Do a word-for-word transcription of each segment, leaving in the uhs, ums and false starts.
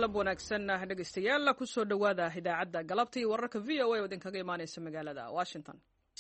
galab wanaagsan dhegaystayaal ku soo dhowaada idaacadda galabta iyo wararka v o a oo idinkaga imaanaysa magaalada Washington.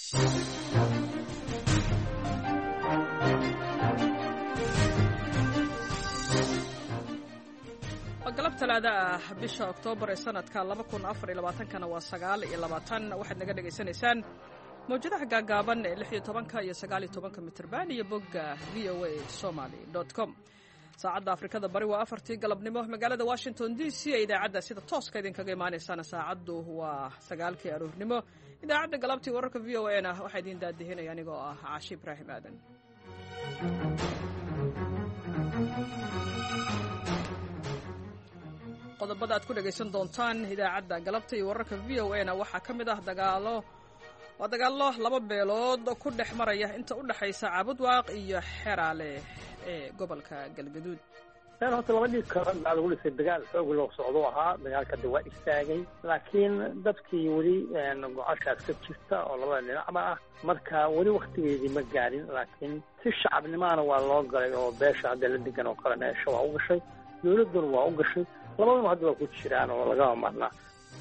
galab talaada ah bisha Oktoobar ee sanadka laba kun afar iyo labaatan kana waa sagaal iyo labaatan waxaad naga dhageysanaysaan mawjadaha gaagaaban ee lix iyo tobanka iyo sagaal iyo tobanka mitirban iyo bogga v o a somali dot com. saacadda Afrikada bari waa afartii galabnimo magaalada Washington D C ee idaacadda sida tooska idinkaga imaanaysana saacaddu waa sagaalkii aroornimo. idaacadda galabtii wararka v o a na waxaa idin daadihinaya anigoo ah Caashi Ibraahim Aadan. qodobada aad ku dhagaysan doontaan idaacadda galabta iyo wararka v o a na waxaa ka mid ah dagaalo waa dagaallo laba beelood ku dhex maraya inta u dhaxaysa Caabudwaaq iyo Xeraale ee gobolka Galgaduud. Tan horta labadii kala dagaal ugu dhisay dagaal xoog loo socdo ahaa dagaalka waa istaagay laakiin dadkii wali go'aashaas ka jirta oo labada dhinacba ah marka wali waqtigeedii ma gaarin laakiin si shacabnimaana waa loo galay oo beesha hadda la degan oo kala meesha waa u gashay dawladuna waa u gashay labadaba hadda waa ku jiraan oo laga marnaa.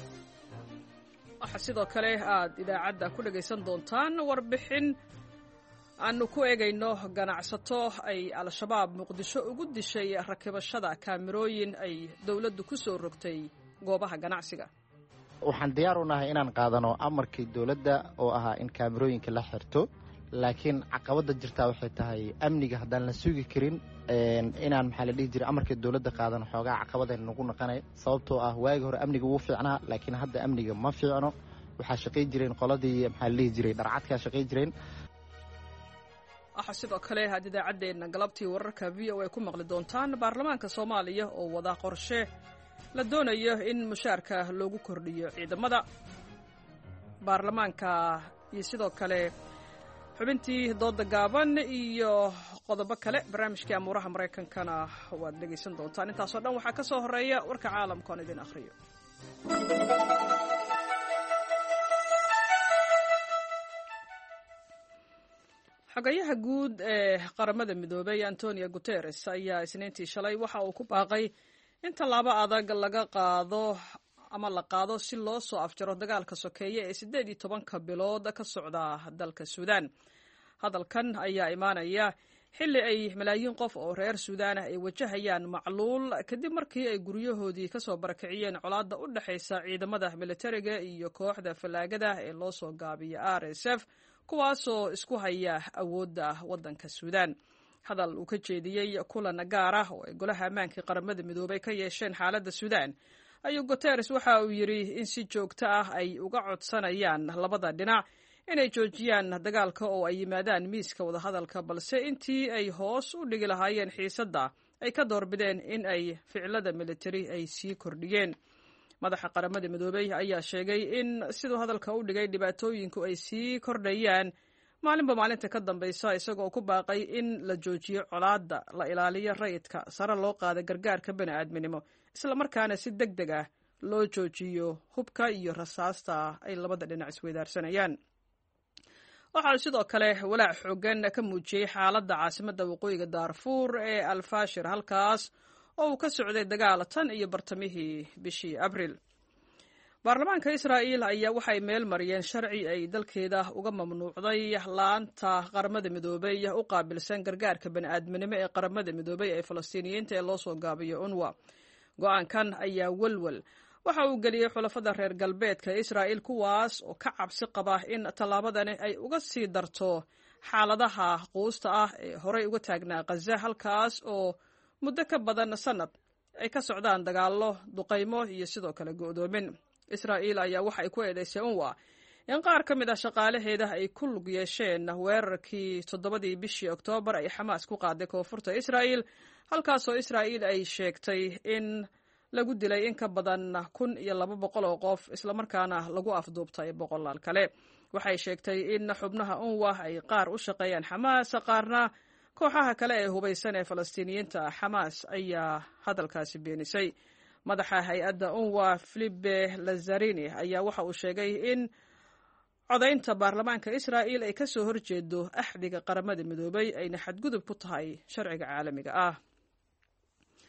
waxaa sidoo kale aad idaacadda ku dhagaysan doontaan warbixin aanu ku eegayno ganacsato ay al-shabaab muqdisho ugu dishay rakibashada kaamirooyin ay dawladdu ku soo rogtay goobaha ganacsiga. waxaan diyaar u nahay inaan qaadano amarkii dawladda oo ahaa in kaamirooyinka la xirto laakiin caqabada jirtaa waxay tahay amniga haddaan la sugi karin inaan maxaa la dhihi jiray amarkii dawladda qaadano xoogaa caqabadayna nagu naqanay sababtoo ah waagi hore amniga wuu fiicnaa laakiin hadda amniga ma fiicno waxaa shaqay jireen qoladii maxaa la dhihi jiray dharcadkaa shaqay jireen. waxaa sidoo kale aad idaacaddeenna galabtii wararka v o a ku maqli doontaan baarlamaanka Soomaaliya oo wada qorshe la doonayo in mushaarka loogu kordhiyo ciidamada baarlamaanka iyo sidoo kale xubintii dooda gaaban iyo qodobo kale barnaamijkii amuuraha Mareykankana waad dhegaysan doontaan. intaasoo dhan waxaa ka soo horeeya warka caalamka oo idin akhriyo. xogayaha guud ee qaramada midoobay Antonio Guterres ayaa isniintii shalay waxa uu ku baaqay in tallaabo adag laga qaado ama la qaado si loo soo afjaro dagaalka sokeeye ee siddeed iyo tobanka bilood ka socda dalka Suudaan. hadalkan ayaa imaanaya xilli ay malaayiin qof oo reer Suudaan ah ay wajahayaan macluul kadib markii ay guryahoodii ka soo barakiciyeen colaadda u dhaxaysa ciidamada militariga iyo kooxda falaagada ee loo soo gaabiyo R S F kuwaasoo isku haya awoodda waddanka Suudaan. hadal uu ka jeediyey kulan gaar ah oo ay golaha ammaanka qaramada midoobay ka yeesheen xaaladda Suudaan ayuu Guterres waxa uu yiri in si joogto ah ay uga codsanayaan labada dhinac inay joojiyaan dagaalka oo ay yimaadaan miiska wadahadalka balse intii ay hoos u dhigi lahaayeen xiisadda ay ka doorbideen in ay ficilada militari ay sii kordhiyeen. madaxa qaramada midoobay ayaa sheegay in sidoo hadalka u dhigay dhibaatooyinku ay sii kordhayaan maalinba maalinta ka dambaysa isagoo ku baaqay in la joojiyo colaadda la ilaaliyo rayidka sare loo qaada gargaarka bani'aadminimo isla markaana si deg deg ah loo joojiyo hubka iyo rasaasta ay labada dhinac isweydaarsanayaan. waxaa sidoo kale walaac xoogan ka muujiyey xaaladda caasimadda waqooyiga Darfur ee Al-Fashir halkaas oo uu ka socday dagaal tan iyo bartamihii bishii Abriil. baarlamaanka Israa'iil ayaa waxay meel mariyeen sharci ay dalkeeda uga mamnuucday laanta qaramada midoobay u qaabilsan gargaarka bani'aadminimo ee qaramada midoobay ee Falastiiniyiinta ee loo soo gaabiyo U N R W A. go'aankan ayaa walwal waxa uu geliyey xulafada reer galbeedka Israa'iil kuwaas oo ka cabsi qaba in tallaabadani ay uga sii darto xaaladaha quusta ah ee horey uga taagnaa Gaza halkaas oo muddo ka badan sanad ay ka socdaan dagaallo duqaymo iyo sidoo kale go'doomin. Israa'iil ayaa waxa ay ku eedeysay U N R W A in qaar ka mid ah shaqaalaheeda ay ku lug yeesheen weerarkii toddobadii bishii Oktoobar ay Xamaas ku qaaday koonfurta Israa'iil halkaasoo Israa'iil ay sheegtay in lagu dilay in ka badan kun iyo laba boqol oo qof isla markaana lagu afduubtay boqolaal kale. waxay sheegtay in xubnaha U N R W A ay qaar u shaqeeyaan Xamaas qaarna kooxaha kale ee hubaysan ee Falastiiniyiinta. Xamaas ayaa hadalkaasi beenisay. madaxa hay-adda U N R W A Philippe Lazzarini ayaa waxa uu sheegay in codaynta baarlamaanka Israa'iil ay ka soo horjeedo axdiga qaramada midoobay ayna xadgudub ku tahay sharciga caalamiga ah.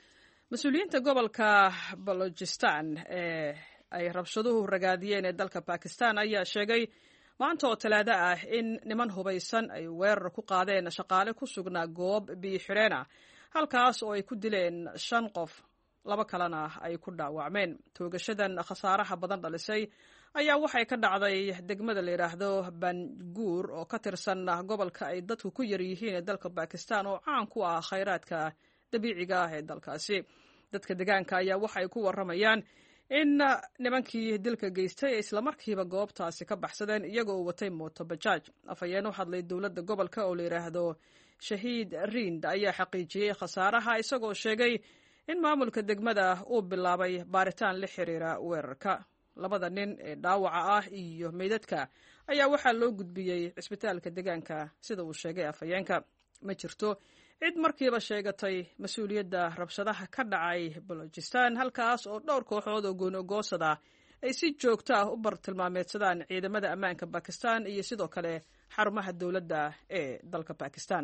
mas-uuliyiinta gobolka balochistan ee ay rabshaduhu ragaadiyeen ee dalka bakistan ayaa sheegay maanta oo talaado ah in niman hubaysan ay weerar ku qaadeen shaqaale ku sugnaa goob biyo xidheen ah halkaas oo ay ku dileen shan qof laba kalena ay ku dhaawacmeen. toogashadan khasaaraha badan dhalisay ayaa waxay ka dhacday degmada la yidhaahdo banguur oo ka tirsan gobolka ay dadku ku yar yihiin ee dalka bakistan oo caan ku ah khayraadka dabiiciga ah ee dalkaasi. dadka deegaanka ayaa waxay ku waramayaan in nimankii dilka geystay ay islamarkiiba goobtaasi ka baxsadeen iyagoo watay mooto bajaaj. afhayeen u hadlay dowladda gobolka oo la yidhaahdo shahiid rind ayaa xaqiijiyey khasaaraha isagoo sheegay in maamulka degmada uu bilaabay baaritaan la xiriira weerarka. labada nin ee dhaawaca ah iyo meydadka ayaa waxaa loo gudbiyey cisbitaalka deegaanka sida uu sheegay afhayeenka. ma jirto cid markiiba sheegatay mas-uuliyadda rabshadaha ka dhacay balochistan halkaas oo dhowr kooxood oo gooni-ogoosada ay si joogto ah u bartilmaameedsadaan ciidamada ammaanka bakistan iyo sidoo kale xarumaha dowladda ee dalka bakistan.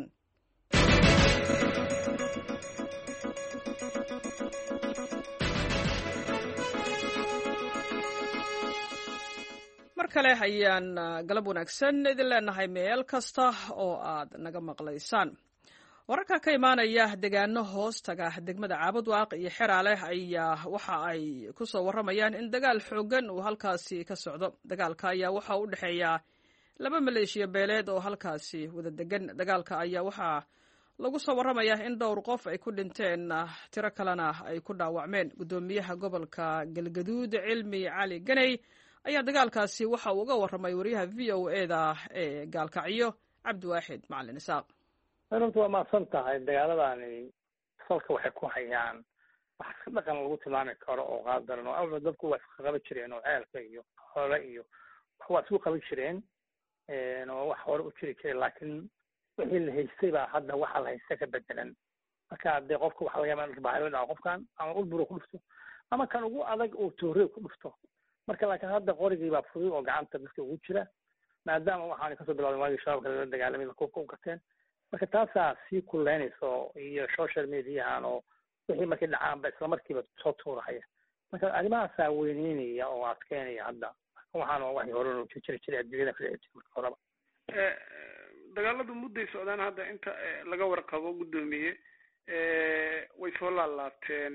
mar kale ayaan galab wanaagsan idin leenahay meel kasta oo aad naga maqlaysaan. wararka ka imaanaya deegaano hoos taga degmada caabudwaaq iyo xeraaleh ayaa waxa ay ku soo waramayaan in dagaal xoogan uu halkaasi ka socdo. dagaalka ayaa waxa u dhexeeya laba maleeshiya beeleed oo halkaasi wada degan. dagaalka ayaa waxaa lagu soo waramayaa in dhowr qof ay ku dhinteen tiro kalena ay ku dhaawacmeen. guddoomiyaha gobolka galgaduud cilmi cali ganey ayaa dagaalkaasi waxa uu uga waramay wariyaha v o eda ee gaalkacyo cabdiwaaxid macalin isaaq. runtu waa mahadsan tahay. dagaaladani salka waxay ku hayaan wax iska dhaqan lagu tilmaami karo oo qaadaran oo awla dadku waa iska qaban jireen oo ceelka iyo xoole iyo wax waa isku qaban jireen oo wax hore u jiri jiray laakiin wixii la haystay baa hadda waxa la haysta ka bedelan. marka dee qofka waxa laga yaabaa bahalo dhaco qofkan ama ulburo ku dhufto ama kan ugu adag uu toorey ku dhufto. marka laakiin hadda qorigii baa fudud oo gacanta dadka ugu jira maadaama waxaana kasoo bilowday waagii shabaabka lala dagaalamay kuubka u gateen. marka taasaa sii kuleynayso iyo social mediahan oo wixii markay dhacaanba isla markiiba soo tuurahaya. marka arrimahaasaa weyneynaya oo adkeynaya hadda waxaan waxay hore jiri jiray adduunyada ka dhici jirtay marka horeba. dagaaladu mudday socdaan hadda inta laga warqabo guddoomiye way soo laalaabteen.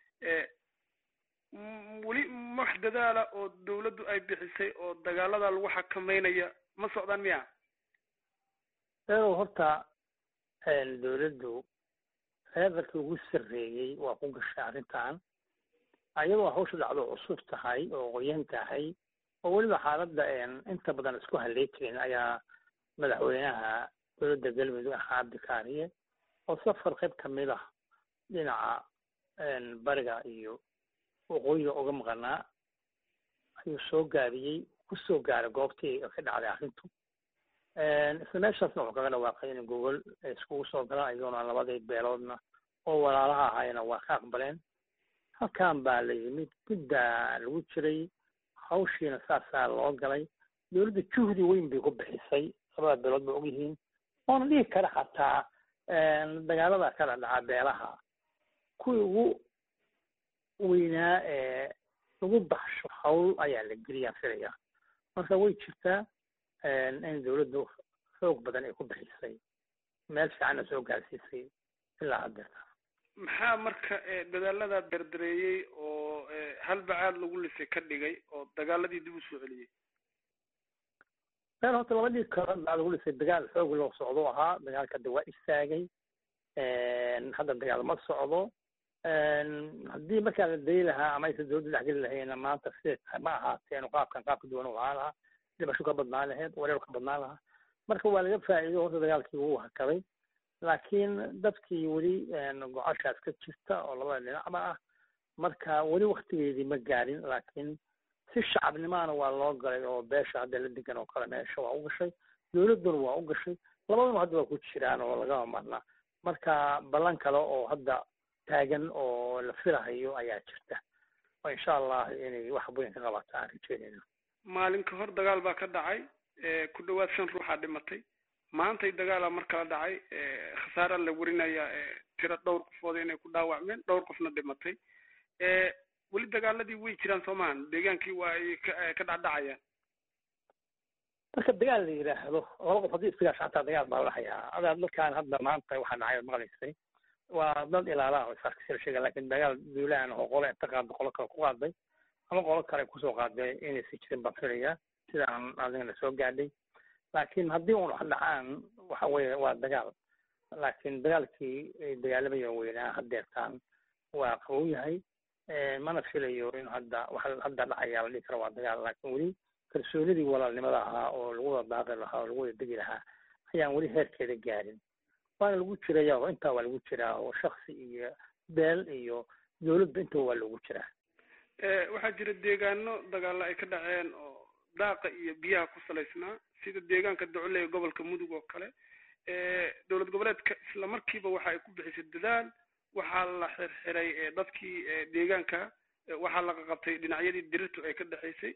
weli wax dadaala oo dawladdu ay bixisay oo dagaalada lagu xakameynaya ma socdaan miya? eedow horta dawladdu heerarkii ugu sarreeyey waa ku gashay arrintan ayadoo hawsha dhacdo cusub tahay oo qoyan tahay oo weliba xaaladda inta badan isku haley jirin ayaa madaxweynaha dowladda galmudug ahaa cabdikaariye oo safar qayb kamid ah dhinaca bariga iyo waqooyiga uga maqanaa ayuu soo gaabiyey ku soo gaaray goobtii ka dhacday arrintu. isla meeshaasna wuxuu kaga dhawaaqay in gogol iskugu soo galaan ayagoona labadii beeloodna oo walaalaha ahayna waa ka aqbaleen. halkan baa la yimid guddaa lagu jiray hawshiina saasaa loo galay. dowladda juhdi weyn bay ku bixisay labada beelood ba ogyihiin oona dhihi kara xataa dagaalada kala dhaca beelaha kuwii ugu weynaa ee lagu baxsho hawl ayaa la geliyaa filaya. marka way jirtaa in dawladdu xoog badan ay ku bixisay meel fiicanna soo gaarsiisay ilaa haddeerta. maxaa marka dadaalada dardareeyey oo halbacaad lagu lisay ka dhigay oo dagaaladii dib u soo celiyey? meel horta labadii kale baa lagu lisay dagaal xoog loo socdo ahaa. dagaalka hadda waa istaagay. hadda dagaal ma socdo. haddii markaa la dayi lahaa ama aysan dawladda dhexgeli lahayna maanta sida ma ahaateen qaabkan qaabka duwan u ahaa lahaa dhibasho ka badnaan lahayd wareer ka badnaan lahaa. marka waa laga faa'iido horta dagaalkii wuu hakaday laakiin dadkii weli gocashaas ka jirta oo labada dhinacba ah. marka weli waktigeedii ma gaarin laakiin si shacabnimaana waa loo galay oo beesha hadda la degan oo kale meesha waa u gashay. dawladduna waa u gashay. labaduna hadda waa ku jiraan oo lagama marna. marka ballan kale oo hadda taagan oo la filahayo ayaa jirta oo insha allah inay wax weyn ka qabataan rajeynayna. maalin ka hor dagaal baa ka dhacay ku dhawaad shan ruuxaa dhimatay maantay dagaala mar kala dhacay khasaara la warinaya tiro dhowr qofood inay ku dhaawacmeen dhowr qofna dhimatay weli dagaaladii way jiraan soomaan deegaankii waa ay ka dhacdhacayaan. marka dagaal la yidhaahdo laba qof haddii isdagaasho xataa dagaal baa dhaxayaa adaa dadkaan hadda maanta waxaa dhacay maqlaysay waa dad ilaalaha oo isaarkasila sheega laakiin dagaal duulaan oo qole inta qaada qolo kale ku qaaday ama qolo kale kusoo qaaday inaysi jirin baan filayaa sidaan adigana soo gaadhay laakiin haddii un wax dhacaan waxa weeye waa dagaal laakiin dagaalkii ay dagaalamayeen weynaa haddeertaan waa qabow yahay mana filayo in hadda waxa hadda dhacayaa la dhihi karo waa dagaal laakiin weli kalsoonidii walaalnimada ahaa oo lagu wada daaqi lahaa oo lagu wada degi lahaa ayaan weli heerkeeda gaarin waana lagu jiraya oo intaa waa lagu jiraa oo shaksi iyo beel iyo dowladba intaba waa lagu jiraa. waxaa jira deegaano dagaalo ay ka dhaceen oo daaqa iyo biyaha ku salaysnaa sida deegaanka Docle ee gobolka Mudug oo kale dowlad goboleedka isla markiiba waxa ay ku bixisay dadaal waxaa la xirxiray dadkii deegaanka waxaa la qabtay dhinacyadii dirirtu ay ka dhaxaysay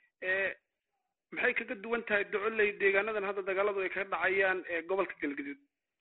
maxay kaga duwan tahay Docle deegaanadan hadda dagaaladu ay ka dhacayaan gobolka Galgaduud?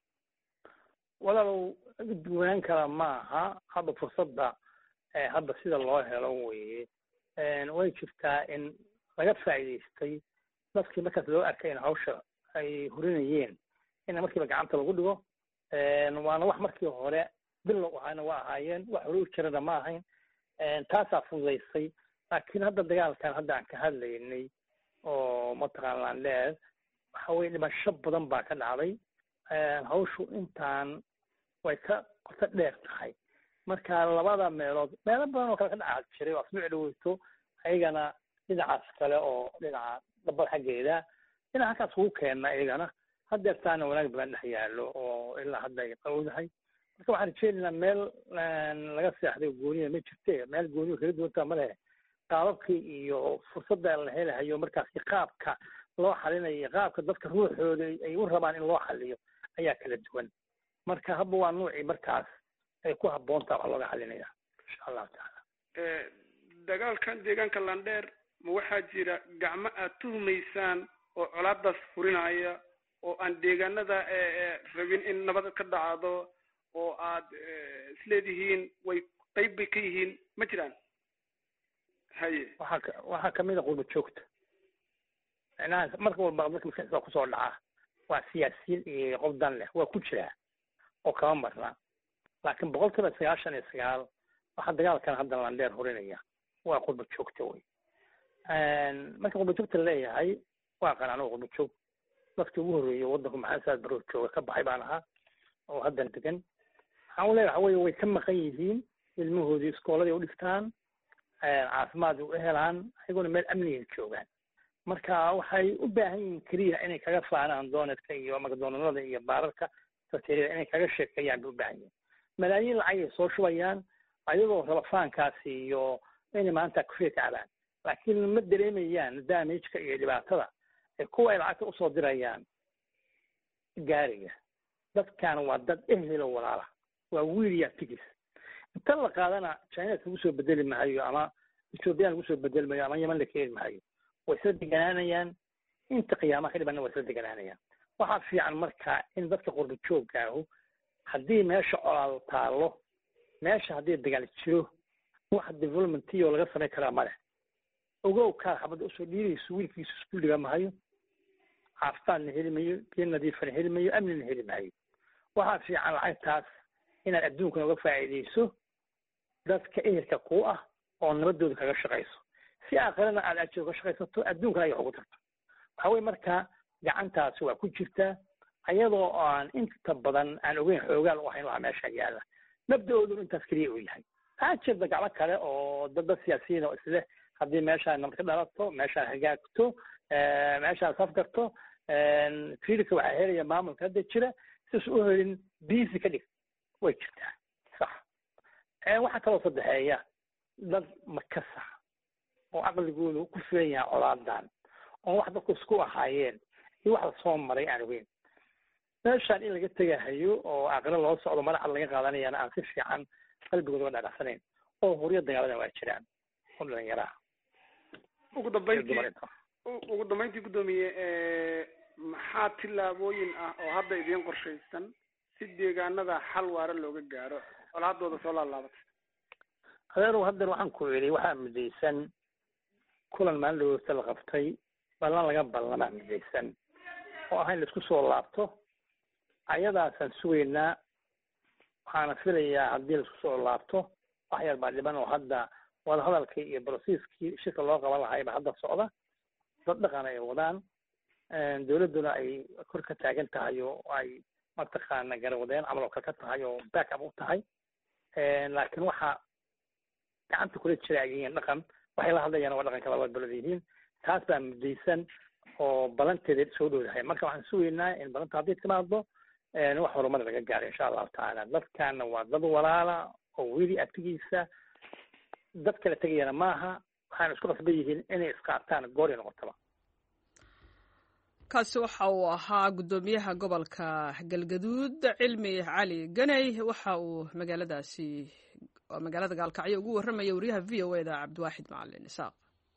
walaalow duwanaan kala maaha hadda fursadda hadda sida loo helo weye way jirtaa in laga faa'iidaystay dadkii markaas loo arkay in hawsha ay hurinayeen in markiiba gacanta lagu dhigo waana wax markii hore bilow ahayna waa ahaayeen wax hore u jirana ma ahayn taasaa fududaysay laakiin hadda dagaalkan hadda aan ka hadlaynay oo mataqaanaan dheer waxa weye dhimasho badan baa ka dhacday hawshu intaan way ka qoto dheer tahay marka labada meelood meelo badan oo kale ka dhaca jiray oo asbuuc dhaweyto ayagana dhinacaas kale oo dhinaca dabada xaggeeda dhinaca halkaas ugu keenna iyagana haddeertaana wanaag badan dhex yaallo oo ilaa hadda ay qawdahay marka waxaan rajeynaynaa meel laga seexday gooniya ma jirte meel gooniya kala duwantaa ma lehe qaababkii iyo fursadda la helahayo markaasi qaabka loo xalinayo qaabka dadka ruuxooda ay u rabaan in loo xaliyo ayaa kala duwan marka habba waa nuucii markaas ay ku habboontaa wax looga xalinaya insha allahu tacaala. dagaalkan deegaanka Landheer ma waxaa jira gacmo aad tuhmaysaan oo colaadaas furinaya oo aan deegaanada rabin in nabad ka dhacdo oo aad isleedihiin way qayb bay ka yihiin ma jiraan? haye waxaa waxaa kamid a qurba joogta macnaha marka walba dadka maskaxda kusoo dhaca waa siyaasiyiin iyo qof dan leh waa ku jiraa oo kama marna laakiin boqolkiiba sagaashan iyo sagaal waxaa dagaalkan hadda Landheer hurinaya waa qurba joogta wey marka qurba joogta leeyahay waa qanaan qurba joog dadkii ugu horreeyay waddanku maxaa saad baroo jooga ka baxay baan ahaa oo haddan degan waxaan u leeyahay waxa weeye way ka maqan yihiin ilmahoodii iskooladii u dhigtaan caafimaad u helaan ayaguna meel amniga joogaan marka waxay u baahan yihiin keliya inay kaga faanaan dooneedka iyo magdoonada iyo baararka tateerida inay kaga sheekeeyaan bay u baahan yihiin malaayiin lacag ay soo shubayaan ayagoo raba faankaasi iyo inay maanta kufee kacdaan laakiin ma dareemayaan damageka iyo dhibaatada ee kuwa ay lacagta usoo dirayaan gaariga dadkan waa dad ehelo walaala waa wiiliya tigis inta la qaadana China lagu soo bedeli maayo ama Ethiopia lagu soo bedeli maayo ama Yemen la keeni maayo way soo deganaanayaan inta qiyaamaha ka dhibana way soo deganaanayaan waxa fiican marka in dadka qurba joogaahu haddii meesha colaal taalo meesha haddii dagaal jiro wax development iyo laga sameyn karaa male ogow ka xabad usoo dhiirayso wiilkiisa iskuul dhiga maayo caafimaadna heli maayo biyo nadiifana heli maayo amnina heli maayo waxaa fiican lacagtaas inaad adduunka uga faa'iidayso dadka ehelka ku ah oo nabadooda kaga shaqayso si aakhirana aad ajir uga shaqaysato adduunkana ay ugu tarto waxa weeye marka gacantaasi waa ku jirtaa ayadoo aan inta badan aan ogeyn xoogaal u ahayn waxa meesha yaala mabda-oodu intaas keliya uu yahay waxaa jirta gacmo kale oo dad siyaasiyiin oo isleh haddii meeshaan nabad ka dhalato meeshaan hagaagto meeshaan safgarto fiilka waxaa helaya maamulka hadda jira sidaas u helin biisi ka dhig way jirtaa sax waxaa kaloo saddexeeya dad makasa oo caqligoodu ku filan yahay colaadan oo wax dadku isku ahaayeen iyo wax la soo maray aan ogeyn meeshaan in laga tegahayo oo aqri loo socdo madaxa laga qaadanayana aan si fiican qalbigooda uga dhaqsanayn oo horiya dagaalada waa jiraan oo dhalinyaraha ugu dambeyntii ugu dambeyntii guddoomiye maxaa tillaabooyin ah oo hadda idiin qorshaysan si deegaanada xal waara looga gaaro colaadooda soo laalaabatay? adeer haddeer waxaan ku idhi waxaa midaysan kulan maalin dhaweysta la qabtay ballan laga ballamaa midaysan oo ah in laisku soo laabto ayadaasaan sugaynaa. waxaana filayaa haddii laisku soo laabto wax yar baa dhiban oo hadda wadahadalkii iyo brosiiskii shirka loo qaban lahayba hadda socda, dad dhaqan ay wadaan, dawladduna ay kor ka taagan tahay oo ay mataqaana garawadeen camal oo kale ka tahay oo back up u tahay. laakiin waxa gacanta kula jira ay yihiin dhaqan, waxay la hadlayaan waa dhaqanka labada dowlad yihiin. taas baa mudaysan oo balanteeda soo dhowdahay. marka waxaan sugaynaa in balanta haddii timaado wax horumar laga gaaro insha allahu tacaala. dadkaana waa dad walaala oo weli abtigiisa dad kala tegayana maaha, waxaana isku qasban yihiin inay isqaataan goori noqotaba. kaasi waxa uu ahaa guddoomiyaha gobolka galgaduud cilmi cali ganay. waxa uu magaaladaasi magaalada gaalkacyo ugu warramaya wariyaha v o eda cabdiwaaxid macalin isaaq.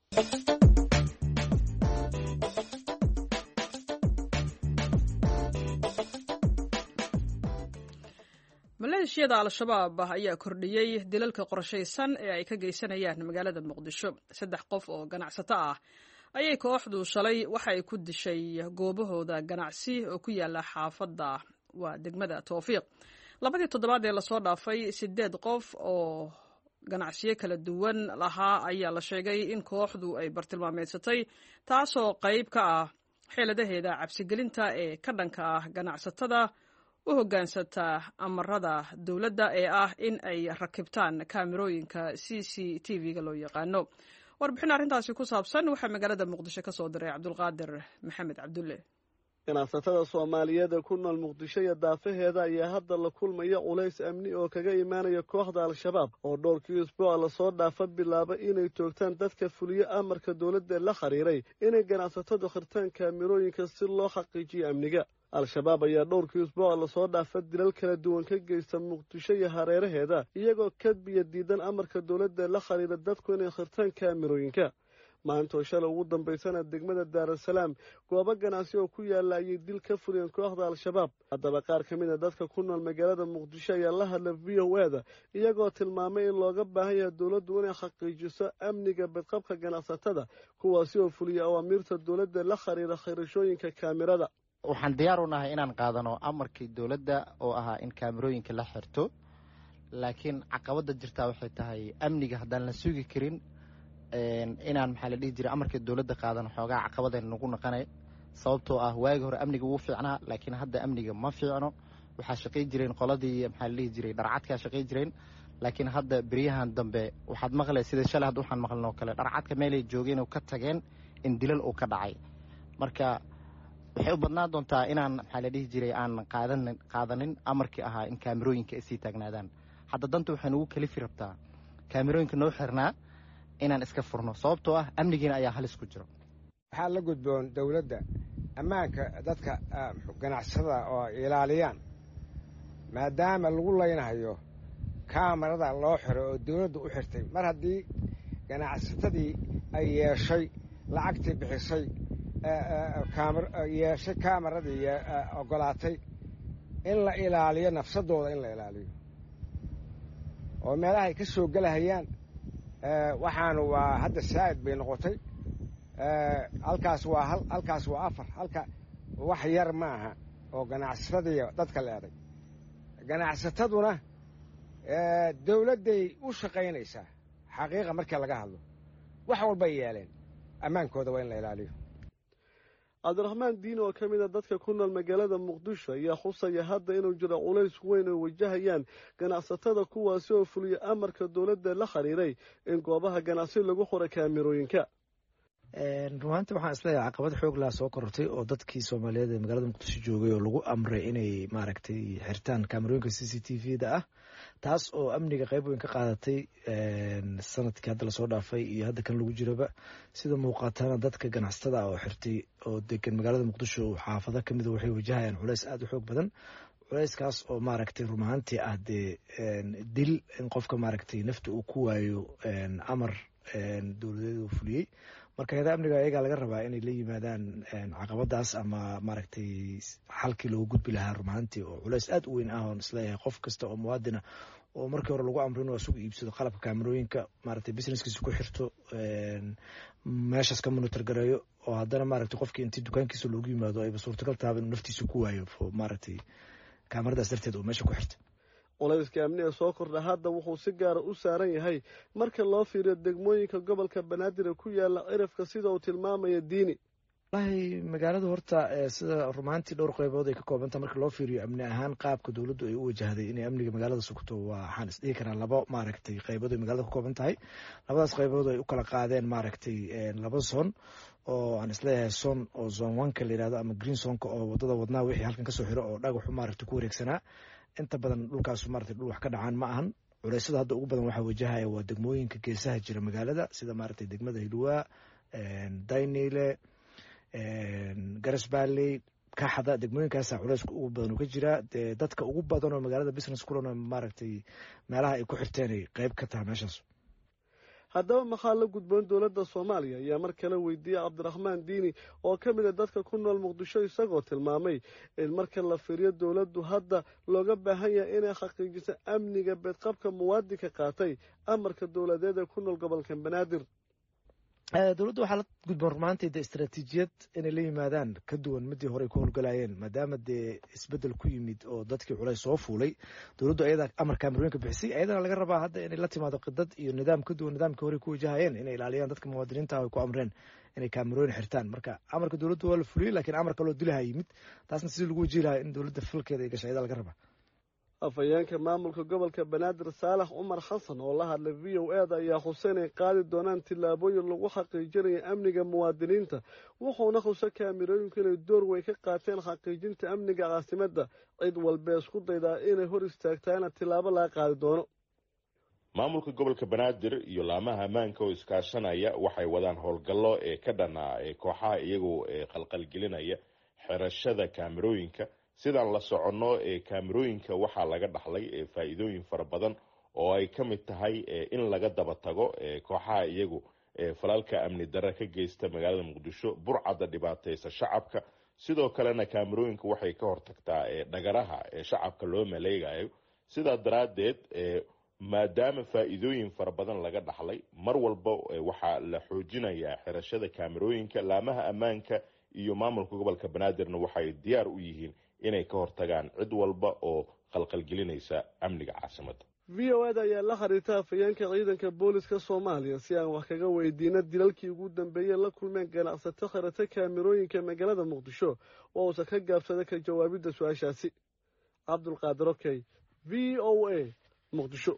maleeshiyada al-shabaab ayaa kordhiyey dilalka qorshaysan ee ay ka geysanayaan magaalada muqdisho. saddex qof oo ganacsato ah ayay kooxdu shalay waxa ay ku dishay goobahooda ganacsi oo ku yaala xaafadda waa degmada towfiiq. labadii toddobaad ee lasoo dhaafay sideed qof oo ganacsiyo kala duwan lahaa ayaa la sheegay in kooxdu ay bartilmaameedsatay, taasoo qayb ka ah xeeladaheeda cabsigelinta ee ka dhanka ah ganacsatada u hoggaansata amarada dowladda ee ah in ay rakibtaan kaamirooyinka c c t v-ga loo yaqaano. warbixin arrintaasi ku saabsan waxaa magaalada muqdisho ka soo diray cabdulqaadir maxamed cabdulle. ganacsatada soomaaliyeed ee ku nool muqdisho iyo daafaheeda ayaa hadda la kulmaya culays amni oo kaga imaanaya kooxda al-shabaab oo dhowrkii usbuuca lasoo dhaafa bilaaba inay toogtaan dadka fuliyo amarka dowladda la xiriiray inay ganacsatadu khirtaan kaamirooyinka si loo xaqiijiyo amniga. al-shabaab ayaa dhowrkii usbuuca lasoo dhaafa dilal kala duwan ka geysta muqdisho iyo hareeraheeda iyagoo kadbiya diidan amarka dowladda la xiriira dadku inay khirtaan kaamirooyinka. maantoo shalay ugu dambaysana degmada daarasalaam goobo ganacsi oo ku yaalla ayay dil ka fuliyeen kooxda al-shabaab. haddaba qaar ka mid a dadka ku nool magaalada muqdisho ayaa la hadla v o eda iyagoo tilmaamay in looga baahan yahay dowladdu inay xaqiijiso amniga badqabka ganacsatada kuwaasi oo fuliya awaamiirta dowladda la xiriira khirashooyinka kaamirada. waxaan diyaar u nahay inaan qaadano amarkii dowladda oo ahaa in kaamirooyinka la xirto, laakiin caqabada jirtaa waxay tahay amniga haddaan la sugi karin inaan maxaa la dhihi jiray amarkii dowladda qaadano xoogaa caqabada nagu naqanay. sababtoo ah waagi hore amniga wuu fiicnaa, laakiin hadda amniga ma fiicno. waxaa shaqay jireen qoladii maxaa la dhihi jiray dharcadkaa shaqay jireen, laakiin hadda beryahan dambe waxaad maqlay sida shalay hadda waxaan maqlinoo kale dharcadka meelay joogeen oo ka tageen in dilal uu ka dhacay. marka waxay u badnaan doontaa inaan maxaa la dhihi jiray aan qaadanin qaadanin amarkii ahaa in kaamirooyinka ay sii taagnaadaan. hadda danta waxay nagu kalifi rabtaa kaamirooyinka noo xirnaa inaan iska furno, sababtoo ah amnigiina ayaa halis ku jiro. waxaa la gudboon dawladda ammaanka dadka ganacsada oo ilaaliyaan, maadaama lagu laynahayo kaamarada loo xiro oo dawladda u xirtay. mar haddii ganacsatadii ay yeeshay lacagtii bixisay yeeshay kaamaradii ogolaatay in la ilaaliyo nafsadooda, in la ilaaliyo oo meelahay ka soo gelahayaan. waxaanu waa hadda saa'id bay noqotay. halkaas waa halkaas waa afar, halka wax yar ma aha oo ganacsatadii dadka leeday. ganacsataduna dawladday u shaqaynaysaa xaqiiqa markii laga hadlo. wax walbay yeeleen, ammaankooda waa in la ilaaliyo. cabdiraxmaan diin oo ka mid a dadka ku nool magaalada muqdisho ayaa xusaya hadda inuu jiro culays weyn oo wajahayaan ganacsatada kuwaasi oo fuliya amarka dowladda la xiriiray in goobaha ganacsi lagu xiro kaamirooyinka. runaantii waxaan isleeyahay caqabad xoog laa soo korortay oo dadkii soomaaliyeed ee magaalada muqdisho joogay oo lagu amray inay maaragtay xirtaan kaamirooyinka c c t v-da ah, taas oo amniga qayb weyn ka qaadatay sanadkii hadda lasoo dhaafay iyo hadda kan lagu jiraba. sida muuqaatana dadka ganacsatada oo xirtay oo degan magaalada muqdisho xaafado ka mida waxay wajahayaan culays aada u xoog badan. culayskaas oo maaragtay run ahaantii ah dee dil in qofka maaragtay nafta uu ku waayo amar dowladeed uu fuliyey marka hay-adaha amniga ayagaa laga rabaa inay la yimaadaan caqabadaas ama maaragtay xalkii loogu gudbi lahaa rumaantii oo culeys aad u weyn ah oon isleeyahay qof kasta oo muwaadina oo markii hore lagu amro inuu isugu iibsado qalabka kaamerooyinka maaragtay businesskiisa ku xirto meeshaas ka monitor gareeyo oo haddana maaragtay qofkii intii dukaankiisa loogu yimaado ayba suurtagal tahaba inuu naftiisa ku waayo maaragtay kaamaradaas darteed oo meesha ku xirta culayska amniga soo kordha hadda wuxuu si gaara u saaran yahay marka loo fiiriyo degmooyinka gobolka banaadir ku yaala cirifka sida uu tilmaamaya diini wallahi magaalada horta sida rumaantii dhowr qaybood ay ka koobanta marka loo fiiriyo amni ahaan qaabka dowladdu ay u wajahday inay amniga magaalada sugto waxaan isdhihi karaa labo maaragtay qaybood ay magaalada ka kooban tahay labadaas qaybood ay u kala qaadeen maaragtay laba son oo aan isleeyahay son oo zone one-ka la yihahdo ama green sonka oo wadada wadnaa wixii halkan kasoo xiro oo dhagaxu maaragtay ku wareegsanaa inta badan dhulkaasu maaragtay dhul wax ka dhacaan ma ahan culeysyada hadda ugu badan waxaa wajahaya waa degmooyinka geesaha jira magaalada sida maaragtay degmada hilwaa daynile garasballey kaxada degmooyinkaasa culeyska ugu badan uu ka jiraa dee dadka ugu badan oo magaalada business kulana maaragtay meelaha ay ku xirteen ay qeyb ka tahay meeshaas haddaba maxaa la gudboon dowladda soomaaliya ayaa mar kale weydiiyey cabdiraxmaan diini oo ka mid a dadka ku nool muqdisho isagoo tilmaamay in marka la fiiriyo dowladdu hadda looga baahan yahay inay xaqiijiso amniga beedqabka muwaadinka qaatay amarka dowladeed ee ku nool gobolka banaadir dowladda waxaa la gudboon rumaantii dee istaraatiijiyad inay la yimaadaan ka duwan midii hore ay ku howlgalayeen maadaama dee isbedel ku yimid oo dadkii culays soo fuulay dowladdu ayadaa amar kaamerooyinka bixisay ayadana laga rabaa hadda inay la timaado qidad iyo nidaam ka duwan nidaamkii hore ku wajahayeen inay ilaaliyaan dadka muwaadiniinta ay ku amreen inay kaamerooyin xirtaan marka amarka dowladdu waa la fuliyey laakiin amarka loo dilaha yimid taasna sidii lagu wajihi lahaa in dowladda falkeeda ay gashay ayadaa laga rabaa afhayeenka maamulka gobolka banaadir saalax cumar xasan oo la hadlay v o eda ayaa xusay inay qaadi doonaan tillaabooyin lagu xaqiijinayo amniga muwaadiniinta wuxuuna xusay kaamirooyinku inay door weyn ka qaateen xaqiijinta amniga caasimadda cid walbee isku daydaa inay hor istaagtaana tillaabo laga qaadi doono maamulka gobolka banaadir iyo laamaha ammaanka oo iskaashanaya waxay wadaan howlgallo ee ka dhanaa ee kooxaha iyagoo qalqalgelinaya xirashada kaamirooyinka sidaan la soconno ee kaamirooyinka waxaa laga dhaxlay faa'iidooyin fara badan oo ay ka mid tahay in laga daba tago kooxaha iyagu falalka amni darre ka geysta magaalada muqdisho burcadda dhibaataysa shacabka sidoo kalena kaamirooyinka waxay ka hortagtaa dhagaraha ee shacabka loo maleegayo sidaa daraaddeed maadaama faa'iidooyin fara badan laga dhaxlay mar walba waxaa la xoojinayaa xirashada kaamirooyinka laamaha ammaanka iyo maamulka gobolka banaadirna waxay diyaar u yihiin inay ka hortagaan cid walba oo qalqalgelinaysa amniga caasimadda v o eda ayaa la xiriirta afhayeenka ciidanka booliska soomaaliya si aan wax kaga weydiino dilalkii ugu dambeeyey la kulmeen ganacsato xirata kaamirooyinka magaalada muqdisho oo uusan ka gaabsaday ka jawaabidda su-aashaasi cabdulqaadir okey v o a muqdisho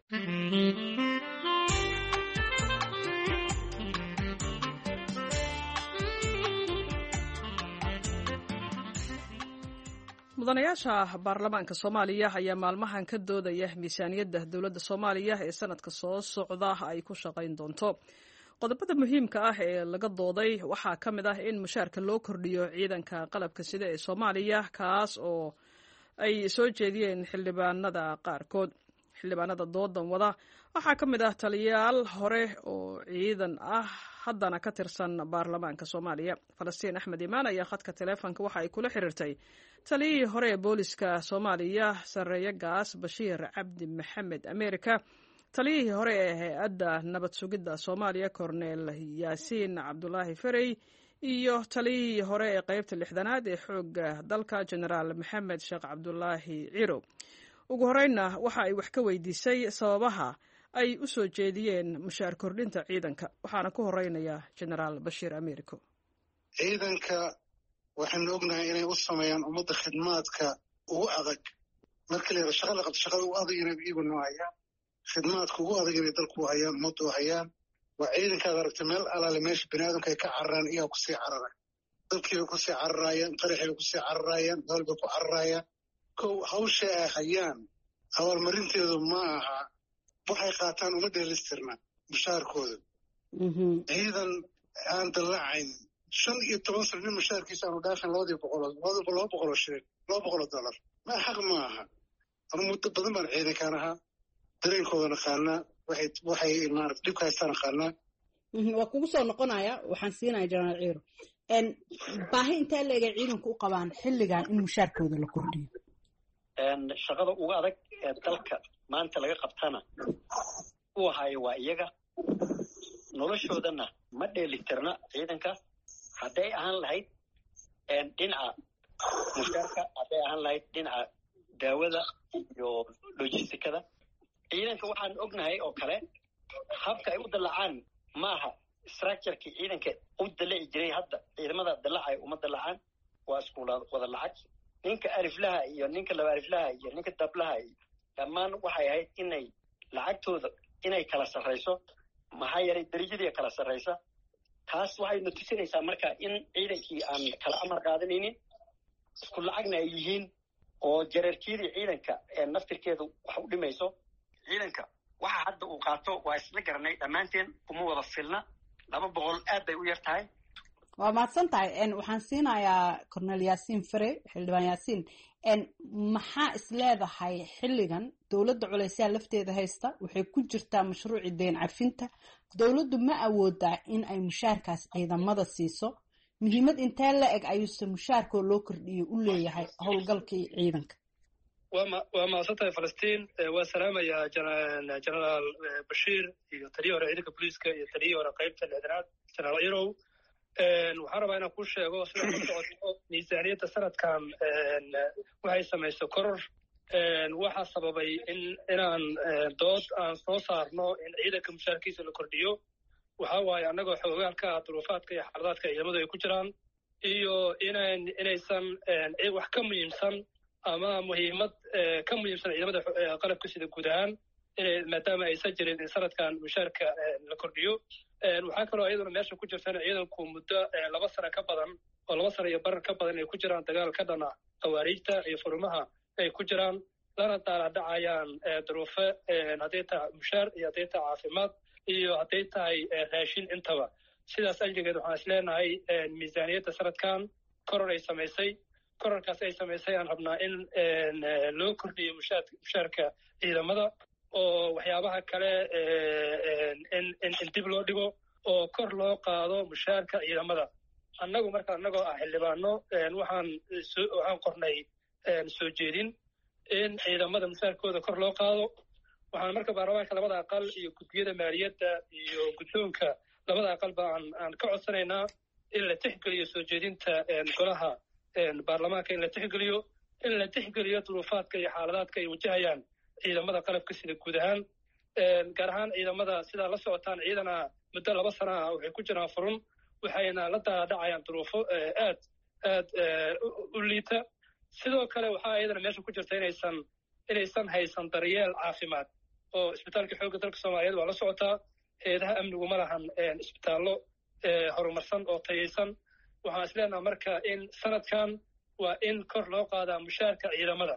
mudanayaasha baarlamaanka soomaaliya ayaa maalmahan ka doodaya miisaaniyadda dowladda soomaaliya ee sanadka soo socda ay ku shaqayn doonto qodobada muhiimka ah ee laga dooday waxaa ka mid ah in mushaarka loo kordhiyo ciidanka qalabka sida ee soomaaliya kaas oo ay soo jeediyeen xildhibaanada qaarkood xildhibaanada doodan wada waxaa ka mid ah taliyayaal hore oo ciidan ah haddana ka tirsan baarlamaanka soomaaliya falastiin axmed imaan ayaa khadka taleefonka waxa ay kula xiriirtay taliyihii hore ee booliska soomaaliya sarreeye gaas bashiir cabdi maxamed america taliyihii hore ee hay-adda nabad sugidda soomaaliya korneel yaasiin cabdulaahi ferey iyo taliyihii hore ee qeybta lixdanaad ee xoogga dalka genaraal maxamed sheekh cabdulaahi cirow ugu horreynna waxa ay wax ka weydiisay sababaha ay u soo jeediyeen mushaar kordhinta ciidanka waxaana ku horeynayaa genaraal bashiir americo ciidanka waxaynu ognahay inay u sameeyaan ummadda khidmaadka ugu adag marka la shaqa la qabto shaqada ugu adag inay iyagu noo hayaan khidmaadka ugu adag inay dalku hayaan ummaddu hayaan waa ciidankaad aragta meel alaale meesha baniaadamka ay ka cararaan iyaa kusii carara dalkiibay kusii cararaayaan qaraxibay kusii cararaayaan dalbay ku cararaayaan kow hawsha ay hayaan abaalmarinteedu ma aha waxay qaataan uma dheelistirna mushaarkooda ciidan aan dallacayn shan iyo toban sano nin mushaarkiisa aanu dhaafin labadii boqol laba boqoloo shilin laba boqoloo dollar ma xaq ma aha anu muddo badan baan ciidankaan ahaa dareenkooda naqaanaa waxay waxay maarata dhibka haystaan naqaanaa waa kugu soo noqonaya waxaan siinaya General Ciiro en baahi inta leega ciidanku u qabaan xilligan in mushaarkooda la kordhiyo en shaqada ugu adag ee dalka maanta laga qabtana uu hayo waa iyaga noloshoodana ma dheelitirna ciidanka hadday ahaan lahayd en dhinaca mushaarka hadday ahaan lahayd dhinaca daawada iyo logistikada ciidanka waxaan ognahay oo kale habka ay u dalacaan maaha structure-kii ciidanka u dalaci jiray hadda ciidamada dalacay uma dalacaan waa isku wada lacag ninka aliflaha iyo ninka laba aliflaha iyo ninka dablaha dhammaan waxay ahayd inay lacagtooda inay kala sarreyso maxaa yeelay darajadii kala sarreysa taas waxay na tusinaysaa marka in ciidankii aan kala amar qaadanaynin isku lacagna ay yihiin oo jareerkiyadii ciidanka ee naftirkeedu wax u dhimayso ciidanka waxa hadda uu qaato waa isla garanay dhammaanteen kuma wada filna laba boqol aad bay u yar tahay waa mahadsan tahay en waxaan siinayaa Cornel Yaasiin Fare xildhibaan Yaasiin en maxaa isleedahay xilligan dowladda culeysya lafteeda haysta waxay ku jirtaa mashruuci deyn cafinta dowladdu ma awoodaa in ay mushaarkaas ciidamada siiso muhiimad intee la eg ayuu mushaarkoo loo kordhiyo u leeyahay howlgalkii ciidanka waa mahadsantahay Falastiin waa salaamayaa Generaal Bashiir iyo taliyihii hore ciidanka booliiska iyo taliyihii hore qaybta lixdanaad Generaal Irow waxaan rabaa inaan ku sheego sida ku socoto miisaaniyadda sanadkan waxay samayso koror waxaa sababay in inaan dood aan soo saarno in ciidanka mushaarkiisa la kordhiyo waxaa waaye annagoo xoogaalka duruufaadka iyo xaaladaadka ciidamadu ay ku jiraan iyo inan inaysan wax ka muhiimsan ama muhiimad ka muhiimsan ciidamada qalabka sida guud ahaan maadaama aysan jirin in sanadkan mushaarka la kordhiyo waxaa kaloo iyaduna meesha ku jirta in ciidanku muddo laba sano ka badan oo laba sano iyo barar ka badan ay ku jiraan dagaal ka dhana khawaariijta iyo furimaha ay ku jiraan lana daaladhacayaan duruufo hadday tahay mushaar iyo hadday tahay caafimaad iyo hadday tahay raashin intaba sidaas ajligeed waxaan isleenahay miisaaniyadda sanadkan koror ay samaysay kororkaas ay samaysay aan rabnaa in loo kordhiyo mushaarka ciidamada oo waxyaabaha kale in dib loo dhigo oo kor loo qaado mushaarka ciidamada annagu marka annagoo ah xildhibaano waxaan waxaan qornay soo jeedin in ciidamada mushaarkooda kor loo qaado waxaan marka baarlamaanka labada aqal iyo gudbiyada maaliyadda iyo guddoonka labada aqalba aan aan ka codsanaynaa in la tixgeliyo soo jeedinta golaha baarlamaanka in la tixgeliyo in la tixgeliyo duruufaadka iyo xaaladaadka ay wajahayaan ciidamada qalabka sida guud ahaan gaar ahaan ciidamada sidaa la socotaan ciidana muddo laba sana ah waxay ku jiraan furun waxayna la daadhacayaan duruufo aad aad u liita sidoo kale waxaa iyadana meesha ku jirta inaysan inaysan haysan daryeel caafimaad oo isbitaalka xoogga dalka soomaaliyeed waa la socotaa heedaha amnigu ma lahan isbitaallo horumarsan oo tayaysan waxaan isleenaha marka in sanadkan waa in kor loo qaadaa mushaarka ciidamada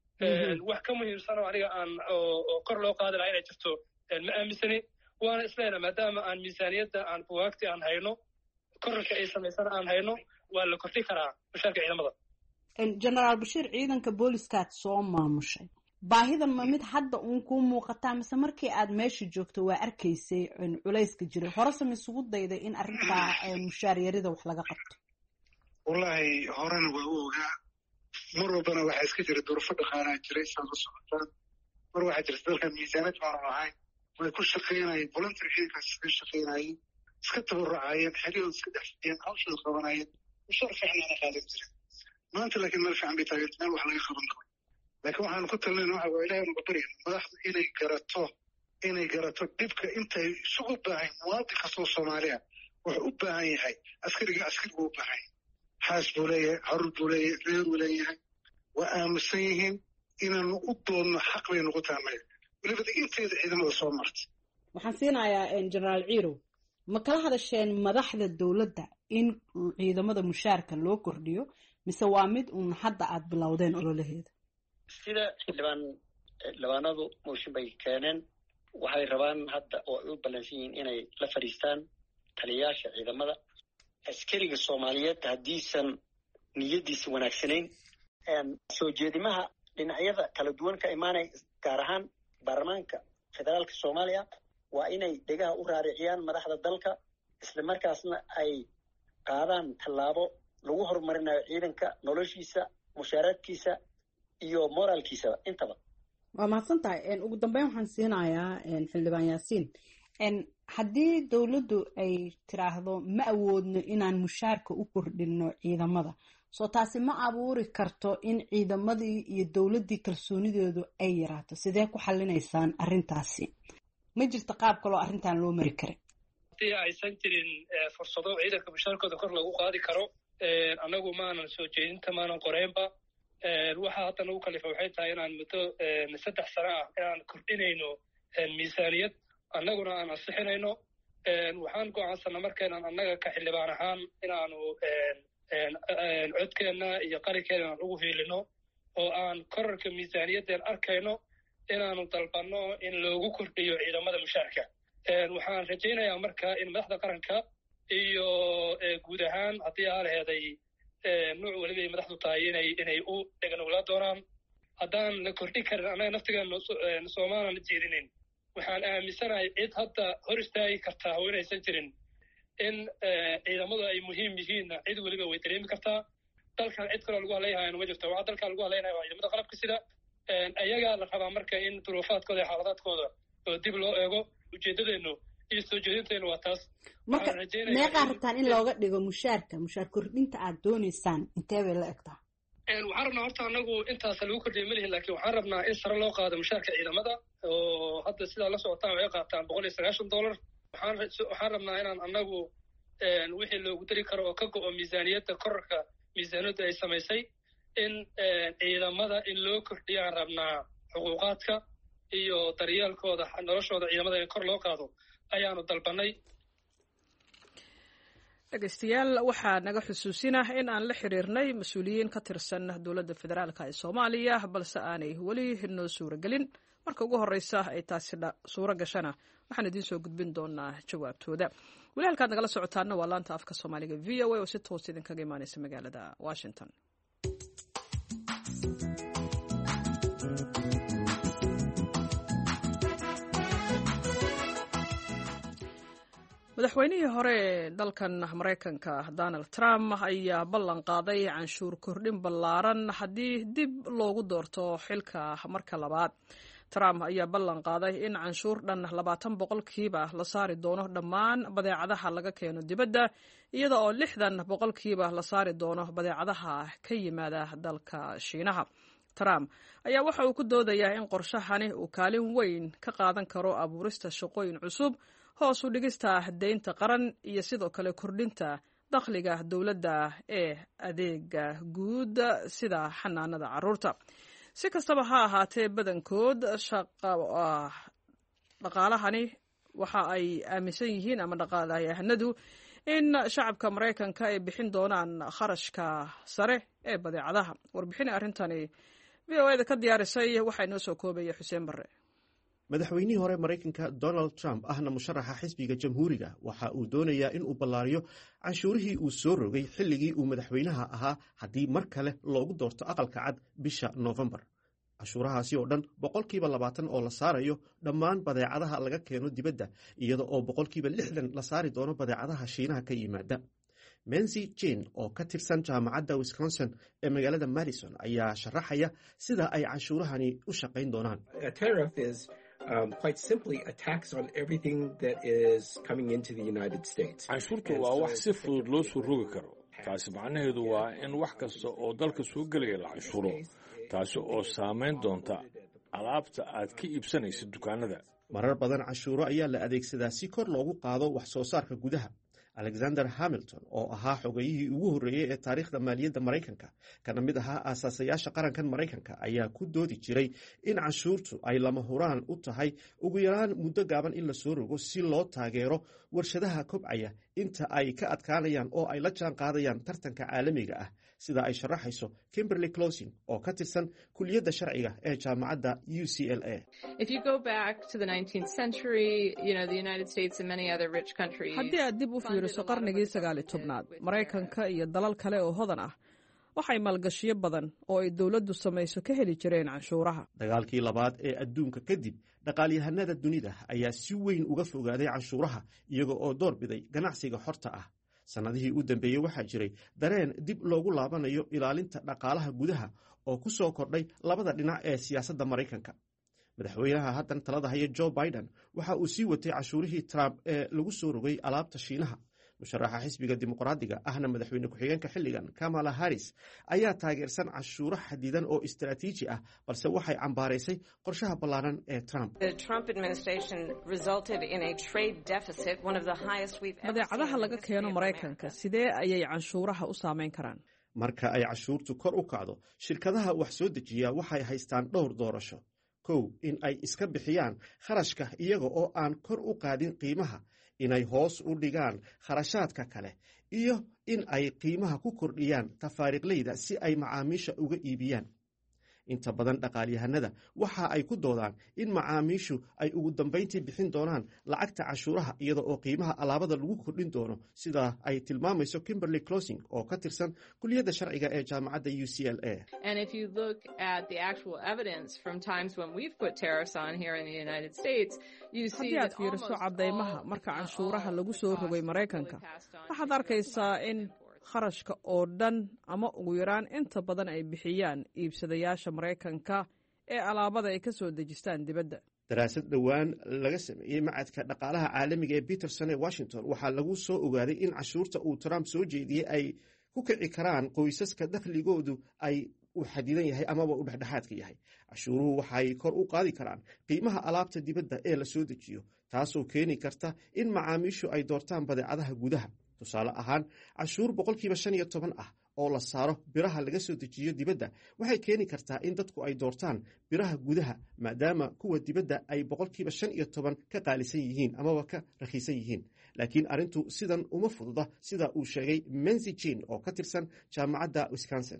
wax ka muhiimsan oo aniga aan oo kor loo qaadi lahaa inay jirto ma aaminsani waana isleenaha maadaama aan miisaaniyadda aan buwaagti aan hayno korarka ay samaysana aan hayno waa la kordhi karaa mushaarka ciidamada Generaal Bashiir ciidanka booliskaad soo maamushay baahidan ma mid hadda uun kuu muuqataa mise markii aad meesha joogto waa arkaysay culayska jiray horese ma isugu dayday in arrintaa mushaar yarida wax laga qabto wallaahi horena waa u ogaa mar walbana waxaa iska jira duruufo dhaqaalaa jiray saad u socotaan mar waxaa jirta dalka miisaanad baanu lahayn way ku shaqaynayeen voluntary ciidankaas iska shaqaynayeen iska tabarucayeen xeriyooda iska dhex fidiyeen hawshooda qabanayeen mushaar fiicnaana qaadan jiren maanta laakiin meel fiican bay taageerta meel wax laga qaban karo laakiin waxaanu ku talinayna waxa waa ilahay nuga baryan madaxdu inay garato inay garato dhibka intay isugu baahan muwaadin kastoo soomaaliya wuxuu u baahan yahay askariga askarigu u baahan yahay xaas buu leeyahay caruur buu leeyahay reer buu leeyahay waa aaminsan yihiin inaanu u doonno xaq bay nugu tahay welibada inteeda ciidamada soo martay waxaan siinayaa Generaal Ciirow ma kala hadasheen madaxda dowladda in ciidamada mushaarka loo kordhiyo mise waa mid uun hadda aad bilowdeen ololaheeda sida xildhibaan xildhibaanadu mooshin bay keeneen waxay rabaan hadda oo ay u ballansan yihiin inay la fadhiistaan taliyayaasha ciidamada askariga soomaaliyeed haddiisan niyaddiisa wanaagsanayn soo jeedimaha dhinacyada kala duwan ka imaanay gaar ahaan baarlamaanka federaalka soomaaliya waa inay dhegaha u raariciyaan madaxda dalka isla markaasna ay qaadaan tallaabo lagu horumarinayo ciidanka noloshiisa mushaaraadkiisa iyo moraalkiisaba intaba. waa mahadsan tahay ugu dambeyn waxaan siinayaa xildhibaan yaasiin haddii dowladdu ay tiraahdo ma awoodno inaan mushaarka u kordhino ciidamada soo taasi ma abuuri karto in ciidamadii iyo dowladdii kalsoonidoodu ay yaraato sidee ku xallinaysaan arrintaasi ma jirto qaab kaloo arrintan loo mari karin haddii aysan jirin fursado ciidanka mushaarkooda kor lagu qaadi karo annagu maanan soo jeedinta maanan qoreynba waxaa hadda nagu kalifa waxay tahay inaan muddo saddex sano ah inaan kordhinayno miisaaniyad annaguna aan ansixinayno waxaan go'aansana markaynaan annaga ka xildhibaan ahaan inaanu codkeenna iyo qarinkeena aan ugu hiilino oo aan korarka miisaaniyaddeen arkayno inaanu dalbanno in loogu kordhiyo ciidamada mushaarka waxaan rajaynayaa marka in madaxda qaranka iyo guud ahaan haddii aa laheeday nuuc weliba ay madaxdu tahay inay inay u dheganowlaa doonaan haddaan la kordhin karin annaga naftigeena soomaalan jeedinin waxaan aaminsanahay cid hadda hor istaagi kartaa oo inaysan jirin in ciidamadu ay muhiim yihiinna cid weliba way dareemi kartaa dalkan cid kaloo lagu hadlayhayan ma jirto waxaa dalkan lagu hadlaynaya waa ciidamada qalabka sida ayagaa la rabaa marka in duruufaadkooda iyo xaaladaadkooda oo dib loo eego ujeedadeenu iyo soo jeedinteenu waa taas marka meeqaa rabtaan in looga dhigo mushaarka mushaar kordhinta aad doonaysaan intee bay la egtaa waxaan rabnaa horta anagu intaasa lagu kordhiya malihin lakin waxaan rabnaa in sare loo qaado mushaarka ciidamada oo hadda sidaa la socotaan waxay qaataan boqol iyo sagaashan dollar waxaan waxaan rabnaa inaan anagu wixii loogu dari karo oo ka go-o miisaaniyadda korarka miisaaniyadda ay samaysay in ciidamada in loo kordhiyaan rabnaa xuquuqaadka iyo daryeelkooda noloshooda ciidamada in kor loo qaado ayaanu dalbanay dhegeystayaal waxaa naga xusuusinah in aan la xiriirnay mas-uuliyiin ka tirsan dowladda federaalka ee soomaaliya balse aanay weli noo suura gelin marka ugu horeysa ay taasi suuro gashana waxaan idiin soo gudbin doonaa jawaabtooda weli halkaad nagala socotaana waa laanta afka soomaaliga v o a oo si toos idinkaga imaaneysa magaalada washington. madaxweynihii hore ee dalkan maraykanka donald trump ayaa ballan qaaday canshuur kordhin ballaaran haddii dib loogu doorto xilka marka labaad. trump ayaa ballan qaaday in canshuur dhan labaatan boqolkiiba la saari doono dhammaan badeecadaha laga keeno dibadda iyada oo lixdan boqolkiiba la saari doono badeecadaha ka yimaada dalka shiinaha. trump ayaa waxa uu ku doodayaa in qorshahani uu kaalin weyn ka qaadan karo abuurista shaqooyin cusub, hoos u dhigista deynta qaran iyo sidoo kale kordhinta dakhliga dowladda ee adeega guud sida xanaanada carruurta. si kastaba ha ahaatee badankood dhaqaalahani waxa ay aaminsan yihiin ama dhaqaalayahanadu in shacabka maraykanka ay bixin doonaan kharashka sare ee badeecadaha. warbixin arrintani v o eda ka diyaarisay waxaa inoo soo koobaya xuseen barre. madaxweynihii hore maraykanka donald trump ahna musharaxa xisbiga jamhuuriga waxa uu doonayaa in uu ballaariyo canshuurihii uu soo rogay xilligii uu madaxweynaha ahaa haddii mar kale loogu doorto aqalka cad bisha noofembar. canshuurahaasi oo dhan boqolkiiba labaatan oo la saarayo dhammaan badeecadaha laga keeno dibadda iyada oo boqolkiiba lixdan la saari doono badeecadaha shiinaha ka yimaada. mensi jane oo ka tirsan jaamacadda wisconsin ee magaalada madison ayaa sharaxaya sida ay canshuurahani u shaqayn doonaan. canshuurtu waa wax si fudud loo soo rogi karo. taasi macnaheedu waa in wax kasta oo dalka soo gelaya la canshuuro, taasi oo saamayn doonta alaabta aad ka iibsanaysa dukaanada. marar badan canshuuro ayaa la adeegsadaa si kor loogu qaado wax soo saarka gudaha. alexander hamilton oo ahaa xogayihii ugu horreeyey ee taariikhda maaliyadda maraykanka kana mid ahaa aasaasayaasha qarankan maraykanka ayaa ku doodi jiray in canshuurtu ay lama huraan u tahay ugu yaraan muddo gaaban in la soo rogo si loo taageero warshadaha kobcaya inta ay ka adkaanayaan oo ay la jaan qaadayaan tartanka caalamiga ah, sida ay sharaxayso kimberly closin oo ka tirsan kuliyadda sharciga ee jaamacadda u c l a. haddii aad dib u fiiriso qarnigii sagaali tobnaad, maraykanka iyo dalal kale oo hodan ah waxay maalgashiyo badan oo ay dowladdu samayso ka heli jireen canshuuraha. dagaalkii labaad ee adduunka kadib dhaqaalyahanada dunida ayaa si weyn uga fogaaday canshuuraha iyaga oo door biday ganacsiga xorta ah. sannadihii u dambeeyey waxaa jiray dareen dib loogu laabanayo ilaalinta dhaqaalaha gudaha oo ku soo kordhay labada dhinac ee siyaasadda Maraykanka. madaxweynaha haddan talada haya Joe Biden waxa uu sii watay cashuurihii Trump ee lagu soo rogay alaabta Shiinaha. musharaxa xisbiga dimuqraadiga ahna madaxweyne ku-xigeenka xilligan Kamala Harris ayaa taageersan cashuuro xadidan oo istiraatiiji ah, balse waxay cambaaraysay qorshaha ballaaran ee Trump. badeecadaha laga keeno Maraykanka sidee ayay canshuuraha u saameyn karaan? marka ay cashuurtu kor u kacdo, shirkadaha wax soo dejiya waxay haystaan dhowr doorasho. kow, in ay iska bixiyaan kharashka iyaga oo aan kor u qaadin qiimaha, inay hoos u dhigaan kharashaadka kale, iyo in ay qiimaha ku kordhiyaan tafaariiqleyda si ay macaamiisha uga iibiyaan. inta badan dhaqaalyahanada waxa ay ku doodaan in macaamiishu ay ugu dambayntii bixin doonaan lacagta cashuuraha iyada oo qiimaha alaabada lagu kordhin doono, sida ay tilmaamayso Kimberly Closing oo ka tirsan kulliyadda sharciga ee jaamacadda U C L A. haddii aad fiiriso caddaymaha marka canshuuraha lagu soo rogay Maraykanka, waxaad arkaysaa in kharashka oo dhan ama ugu yaraan inta badan ay bixiyaan iibsadayaasha Maraykanka ee alaabada ay ka soo dejistaan dibadda. daraasad dhowaan laga sameeyey macadka dhaqaalaha caalamiga ee Peterson ee Washington waxaa lagu soo ogaaday in cashuurta uu Trump soo jeediyey ay ku kici karaan qoysaska dakhligoodu ay u xadidan yahay amaba u dhexdhexaadka yahay. cashuuruhu waxay kor u qaadi karaan qiimaha alaabta dibadda ee la soo dejiyo, taasoo keeni karta in macaamiishu ay doortaan badeecadaha gudaha. tusaale ahaan, cashuur boqolkiiba shan iyo toban ah oo la saaro biraha laga soo dejiyo dibadda waxay keeni kartaa in dadku ay doortaan biraha gudaha, maadaama kuwa dibadda ay boqolkiiba shan iyo toban ka qaalisan yihiin amaba ka rakhiisan yihiin. laakiin arrintu sidan uma fududa, sida uu sheegay Menzi Jin oo ka tirsan jaamacadda Wisconsin.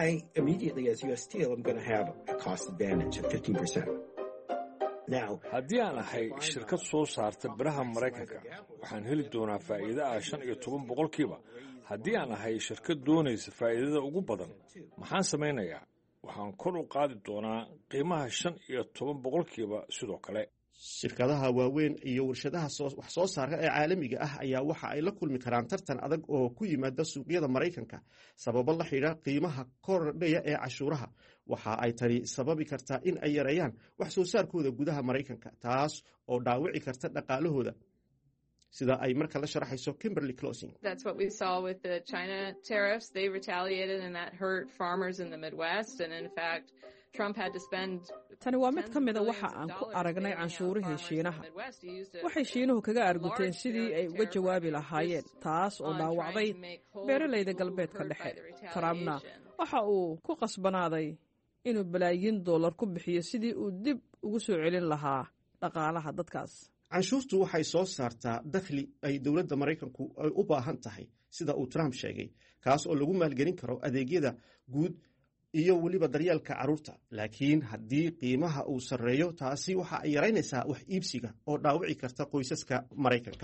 haddii aan ahay shirkad soo saarta biraha Maraykanka, waxaan heli doonaa faa'iido ah shan iyo toban boqolkiiba. haddii aan ahay shirkad doonaysa faa'iidada ugu badan, maxaan samaynayaa? waxaan kor u qaadi doonaa qiimaha shan iyo toban boqolkiiba. sidoo kale shirkadaha waaweyn iyo warshadaha wax soo saarka ee caalamiga ah ayaa waxa ay la kulmi karaan tartan adag oo ku yimaada suuqyada Maraykanka sababo la xidhiidha qiimaha kordhaya ee cashuuraha. waxa ay tani sababi kartaa in ay yareeyaan wax soo saarkooda gudaha Maraykanka, taas oo dhaawici karta dhaqaalahooda, sida ay marka la sharaxayso Kimberly Closing. That's what we saw with the China tariffs. They retaliated and that hurt farmers in the Midwest, and in fact Trump had to spend tani waa mid ka mida waxa aan ku aragnay canshuurihii Shiinaha. waxay Shiinuhu kaga arguteen sidii ay uga jawaabi lahaayeen, taas oo dhaawacday beeralayda galbeedka dhexe. Trumpna waxa uu ku qasbanaaday inuu balaayiin dollar ku bixiyo sidii uu dib ugu soo celin lahaa dhaqaalaha dadkaas. canshuurtu waxay soo saartaa dakhli ay dowladda Maraykanku ay u baahan tahay, sida uu Trump sheegay, kaas oo lagu maalgelin karo adeegyada guud iyo weliba daryeelka carruurta. laakiin haddii qiimaha uu sarreeyo, taasi waxa ay yaraynaysaa wax iibsiga oo dhaawici karta qoysaska Maraykanka.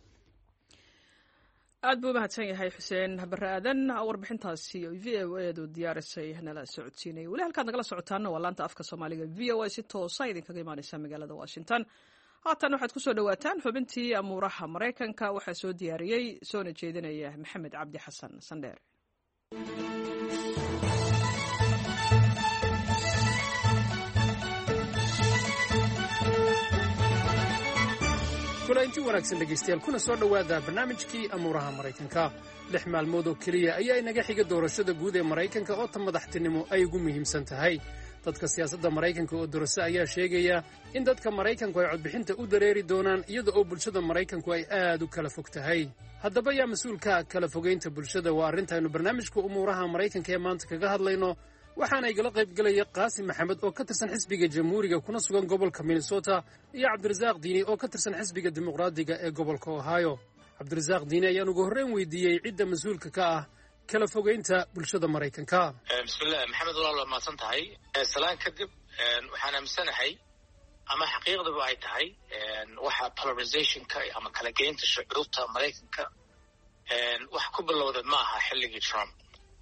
aad buu mahadsan yahay xuseen habare aadan. warbixintaasi v o edu diyaarisay nala socodsiinay. weli halkaad nagala socotaana waa laanta afka Soomaaliga v o a si toosa idinkaga imaanaysa magaalada Washington. haatan waxaad ku soo dhawaataan xubintii amuuraha Maraykanka. waxaa soo diyaariyey soona jeedinaya Maxamed Cabdi Xasan Sandheer. kulanti wanaagsan dhegaystayaal, kuna soo dhowaada barnaamijkii amuuraha Maraykanka. lix maalmood oo keliya ayaa inaga xiga doorashada guud ee Maraykanka oo ta madaxtinimo ay ugu muhiimsan tahay. dadka siyaasadda Maraykanka oo dorasa ayaa sheegaya in dadka Maraykanku ay codbixinta u dareeri doonaan iyada oo bulshada Maraykanku ay aad u kala fog tahay. haddaba yaa mas-uulka kala fogeynta bulshada? waa arrintaaynu barnaamijka umuuraha Maraykanka ee maanta kaga hadlayno. waxaana igala qaybgelaya Qaasim Maxamed oo ka tirsan xisbiga Jamhuuriga kuna sugan gobolka Minnesota, iyo Cabdirasaaq Diini oo ka tirsan xisbiga Dimuqraadiga ee gobolka Ohio. Cabdirasaaq Diini ayaan ugu horreyn weydiiyey cidda mas-uulka ka ah kala fogeynta bulshada Maraykanka. bismillaah maxamed, waa mahadsan tahay. salaan kadib waxaan aaminsanahay ama xaqiiqdaba ay tahay waxa polarizationka ama kala geynta shucuurta Maraykanka wax ku bilowda ma aha xilligii Trump. wax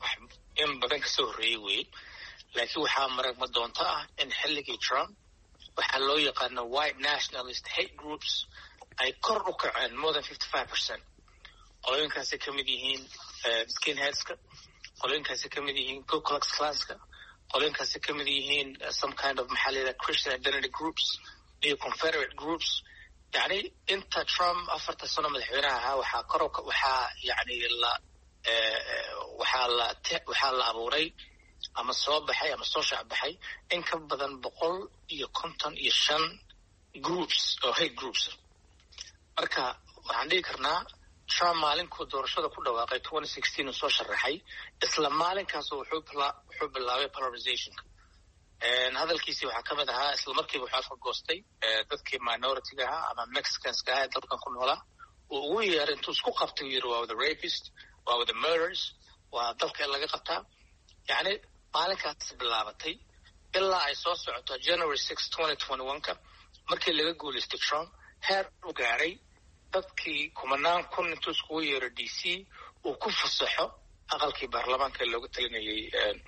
in badan kasoo horreeyey wey laakiin waxaa maragma doonto ah in xilligii Trump waxaa loo yaqaano white nationalist hate groups ay kor u kaceen more than fifty-five percent qolooyinkaasi ka mid yihiin skinheadska qolooyinkaasi ka mid yihiin Ku Klux Klanska qolooyinkaasi ka mid yihiin some kind of maxaa la yidhaha Christian identity groups iyo Confederate groups yani inta Trump afarta sano madaxweynaha ahaa waxaa kor waxaa yani la waxaa la waxaa la abuuray ama soo baxay ama soo shacbaxay in ka badan boqol iyo konton iyo shan groups oo hate groups marka waxaan dhihi karnaa Trump maalinkuu doorashada ku dhawaaqay twenty sixteen uu soo sharaxay isla maalinkaas wuxuu wuxuu bilaabay polarizationka hadalkiisii waxaa ka mid ahaa isla markiiba wuxuu afka goostay dadkii minority-ga ahaa ama Mexicanska ahaa ee dalkan ku noolaa uu ugu yeeray intuu isku qabtay uu yidhi waa the rapist waa the murders waa dalka in laga qabtaa yani maalinkaas bilaabatay ilaa ay soo socoto January sixth twenty twenty-one-ka markii laga guulaystay Trump heer u gaaray dadkii kumanaan kun intuu iskugu yeero D C uu ku fasaxo aqalkii baarlamaanka looga talinayay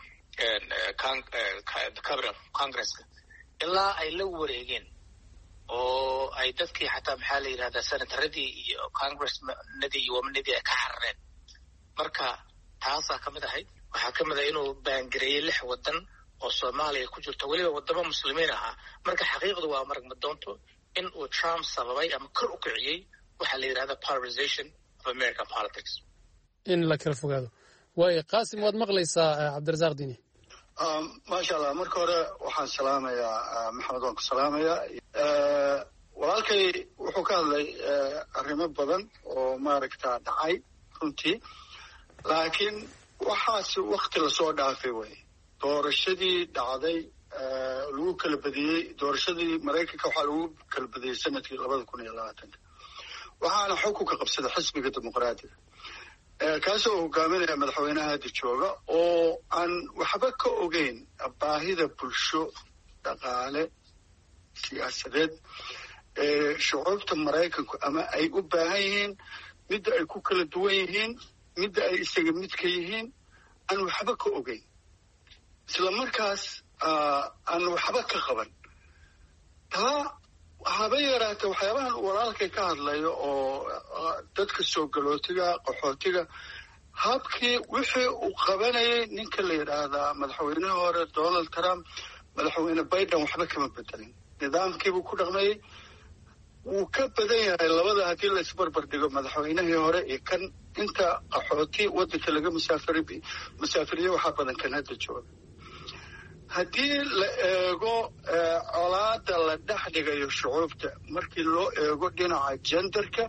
Congress-ka ilaa ay la wareegeen oo ay dadkii xataa maxaa la yidhahdaa senataradii iyo congressmanadii iyo womanadii ay ka xarareen marka taasaa ka mid ahayd waxaa ka mid ah inuu baangareeyey lix wadan oo Soomaaliya ku jirto weliba wadamo muslimiin ahaa marka xaqiiqdu waa maragma doonto in uu Trump sababay ama kor u kiciyey waxaa la yidhahda polarization of American politics in la kala fogaado waayo qaasim waad maqlaysaa cabdirasaaq dini maasha allah marka hore waxaan salaamayaa maxamed waan ku salaamayaa walaalkay wuxuu ka hadlay arrimo badan oo maaragta dhacay runtii laakiin waxaas wakti lasoo dhaafay wey doorashadii dhacday lagu kala badiyey doorashadii maraykanka waxaa lagu kala badiyey sanadkii labada kun iyo labaatanka waxaana xukunka qabsada xisbiga dimuqraadiga kaasoo hogaaminaya madaxweynaha hadda jooga oo aan waxba ka ogeyn baahida bulsho dhaqaale siyaasadeed ee shucuubta maraykanku ama ay u baahan yihiin midda ay ku kala duwan yihiin midda ay isaga mid ka yihiin aan waxba ka ogeyn isla markaas aan waxba ka qaban taa haba yaraatee waxyaabahan walaalkay ka hadlayo oo dadka soo galootiga qaxootiga habkii wixii uu qabanayay ninka la yidhaahdaa madaxweynihii hore Donald Trump madaxweyne Biden waxba kama bedelin nidaamkiibuu ku dhaqmayey wuu ka badan yahay labada haddii la isbarbar dhigo madaxweynihii hore iyo kan inta qaxooti waddanka laga musaafiri musaafiriye waxaa badan kan hadda jooga haddii la eego colaada la dhex dhigayo shucuubta markii loo eego dhinaca genderka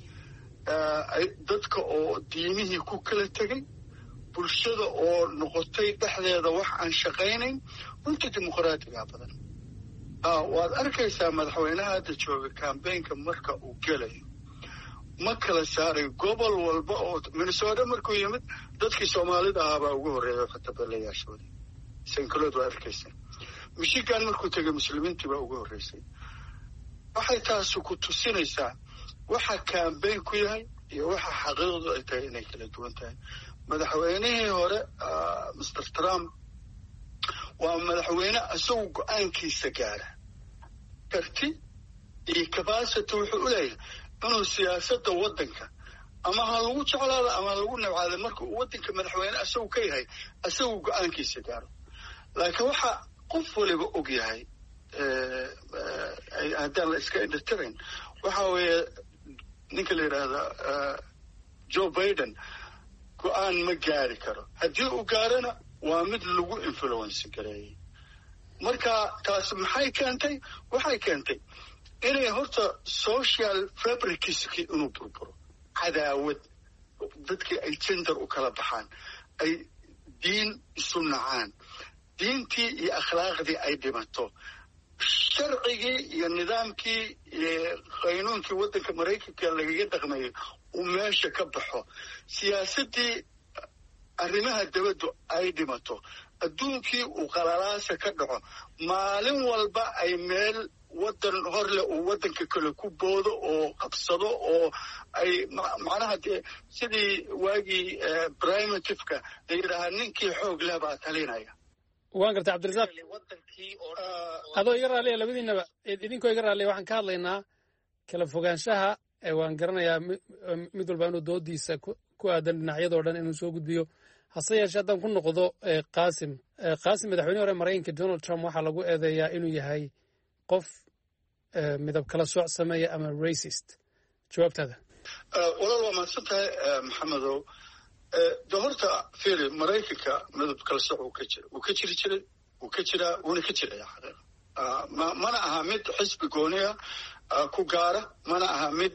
dadka oo diimihii ku kala tegay bulshada oo noqotay dhexdeeda wax aan shaqaynayn runta dimuqraadiga badan waad arkaysaa madaxweynaha hadda jooga kambeynka marka uu gelayo ma kala saaray gobol walba oo Minnesota markuu yimid dadkii Soomaalida ahaa baa ugu horreeyay khatabaalayaashooda sankaloodu waa arkaysaa Michigan markuu tegay muslimiintii baa ugu horreysay waxay taasi ku tusinaysaa waxa kambeyn ku yahay iyo waxa xaqiiqdu ay tahay inay kala duwan tahay madaxweynihii hore Mister Trump waa madaxweyne isagu go-aankiisa gaara karti iyo capacity wuxuu u leeyahay inuu siyaasadda waddanka ama ha lagu jeclaado ama ha lagu nabcaado marka uu waddanka madaxweyne isagu ka yahay isagu go-aankiisa gaaro laakiin waxa qof waliba og yahay haddaan la iska indhatirayn waxa weeye ninka la yidhaahda Joe Biden go-aan ma gaari karo haddii uu gaarana waa mid lagu influence gareeyey marka taas maxay keentay waxay keentay inay horta social fabricskii inuu burburo cadaawad dadkii ay gender u kala baxaan ay diin isu nacaan diintii iyo akhlaaqdii ay dhimato sharcigii iyo nidaamkii iyo qaynuunkii waddanka maraykanka lagaga dhaqmayay uu meesha ka baxo siyaasaddii arrimaha dabaddu ay dhimato adduunkii uu qalalaasa ka dhaco maalin walba ay meel waddan hor leh uu waddanka kale ku boodo oo qabsado oo ay macnaha dee sidii waagii primitiveka la yidhaahaa ninkii xoog leh baa talinaya. waan gartay cabdirasaaq adoo iga raalliya labadiinaba idinkoo iga raalliya waxaan ka hadlaynaa kala fogaanshaha waan garanayaa mid walba inuu doodiisa ku aadan dhinacyadoo dhan inuu soo gudbiyo hase yeeshee haddaan ku noqdo qaasim qaasim madaxweyne hore maraykanka donald trump waxaa lagu eedeeyaa inuu yahay qof midab kala sooc sameeya ama racist jawaabtaada. walaal waa mahadsan tahay maxamedow. de horta fiiri maraykanka midab kala sooc uu ka jira wuu ka jiri jiray wuu ka jiraa wuuna ka jiraya xaqiiqa mana aha mid xisbi gooniya ku gaara mana aha mid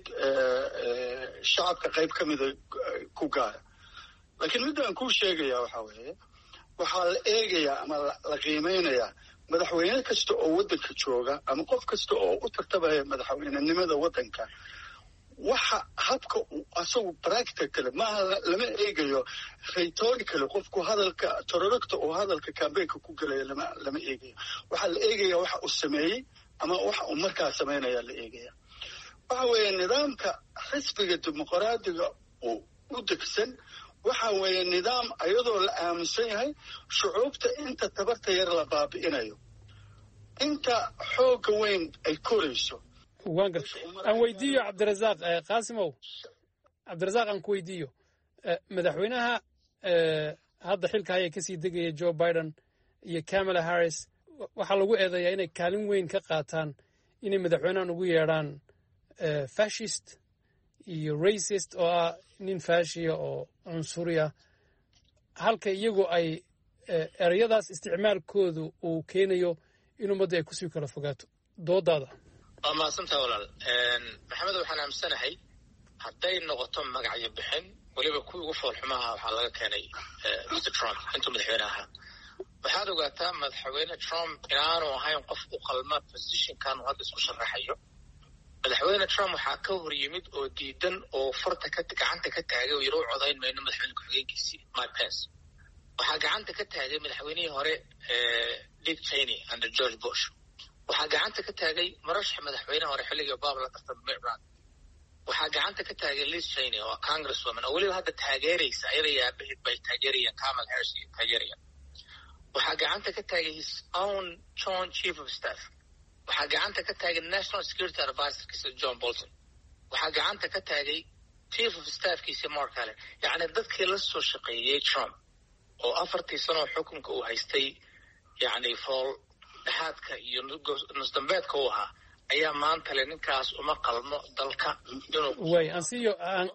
shacabka qayb ka mida ku gaara. laakiin midaan kuu sheegaya waxaa weeye waxaa la eegayaa ama la qiimeynayaa madaxweyne kasta oo waddanka jooga ama qof kasta oo u tartabaya madaxweynenimada waddanka waxa habka uu asagu practically maaha lama eegayo rhetorically qofku hadalka tororogta oo hadalka campaignka ku gelaya lama lama eegayo. waxaa la eegaya waxa uu sameeyey ama waxa uu markaa sameynaya la eegaya. waxa weeye nidaamka xisbiga dimuqraadiga uu u degsan waxa weeye nidaam ayadoo la aaminsan yahay shucuubta inta tabarta yar la baabi'inayo inta xoogga weyn ay korayso. waan gartay aan weydiiyo cabdirasaaq qaasimow cabdirasaaq aan ku weydiiyo madaxweynaha hadda xilka haya kasii degaya joe biden iyo kamala harris waxaa lagu eedeeyaa inay kaalin weyn ka qaataan inay madaxweynahan ugu yeedhaan fascist iyo racist oo ah nin faashiya oo cunsuriya halka iyagu ay ereyadaas isticmaalkoodu uu keenayo in ummadda ay kusii kala fogaato doodaada. waa mahadsantaha walaal maxamed waxaan aaminsanahay hadday noqoto magacyo bixin weliba kuwii ugu foolxumaha waxaa laga keenay mister trump intuu madaxweyne ahaa. waxaad ogaataa madaxweyne trump inaanu ahayn qof u qalma positionkan uu hadda isku sharaxayo. madaxweyne trump waxaa ka hor yimid oo diidan oo farta gacanta ka taagay oo yaro u codayn mayno madaxweyne ku-xigeenkiisii mike pence. waxaa gacanta ka taagay madaxweynihii hore dick cheney under george bush. waxaa gacanta ka taagay marashax madaxweyne hore xilligii obama la tartamay mitt romney. waxaa gacanta ka taagay liz cheney oo congresswoman oo weliba hadda taageeraysa ayada iyo aabaheed bay taageerayaan kamala harris iyo taageerayaan. waxaa gacanta ka taagay his own joint chief of staff. waxaa gacanta ka taagay national security advisorkiisa john bolton. waxaa gacanta ka taagay chief of staffkiisa mark allen. yacni dadkii la soo shaqeeyey trump oo afartii sano xukunka uu haystay yacni fool dhexaadka iyo nusdambeedka u ahaa ayaa maanta le ninkaas uma qalmo dalka inuu way ansiyo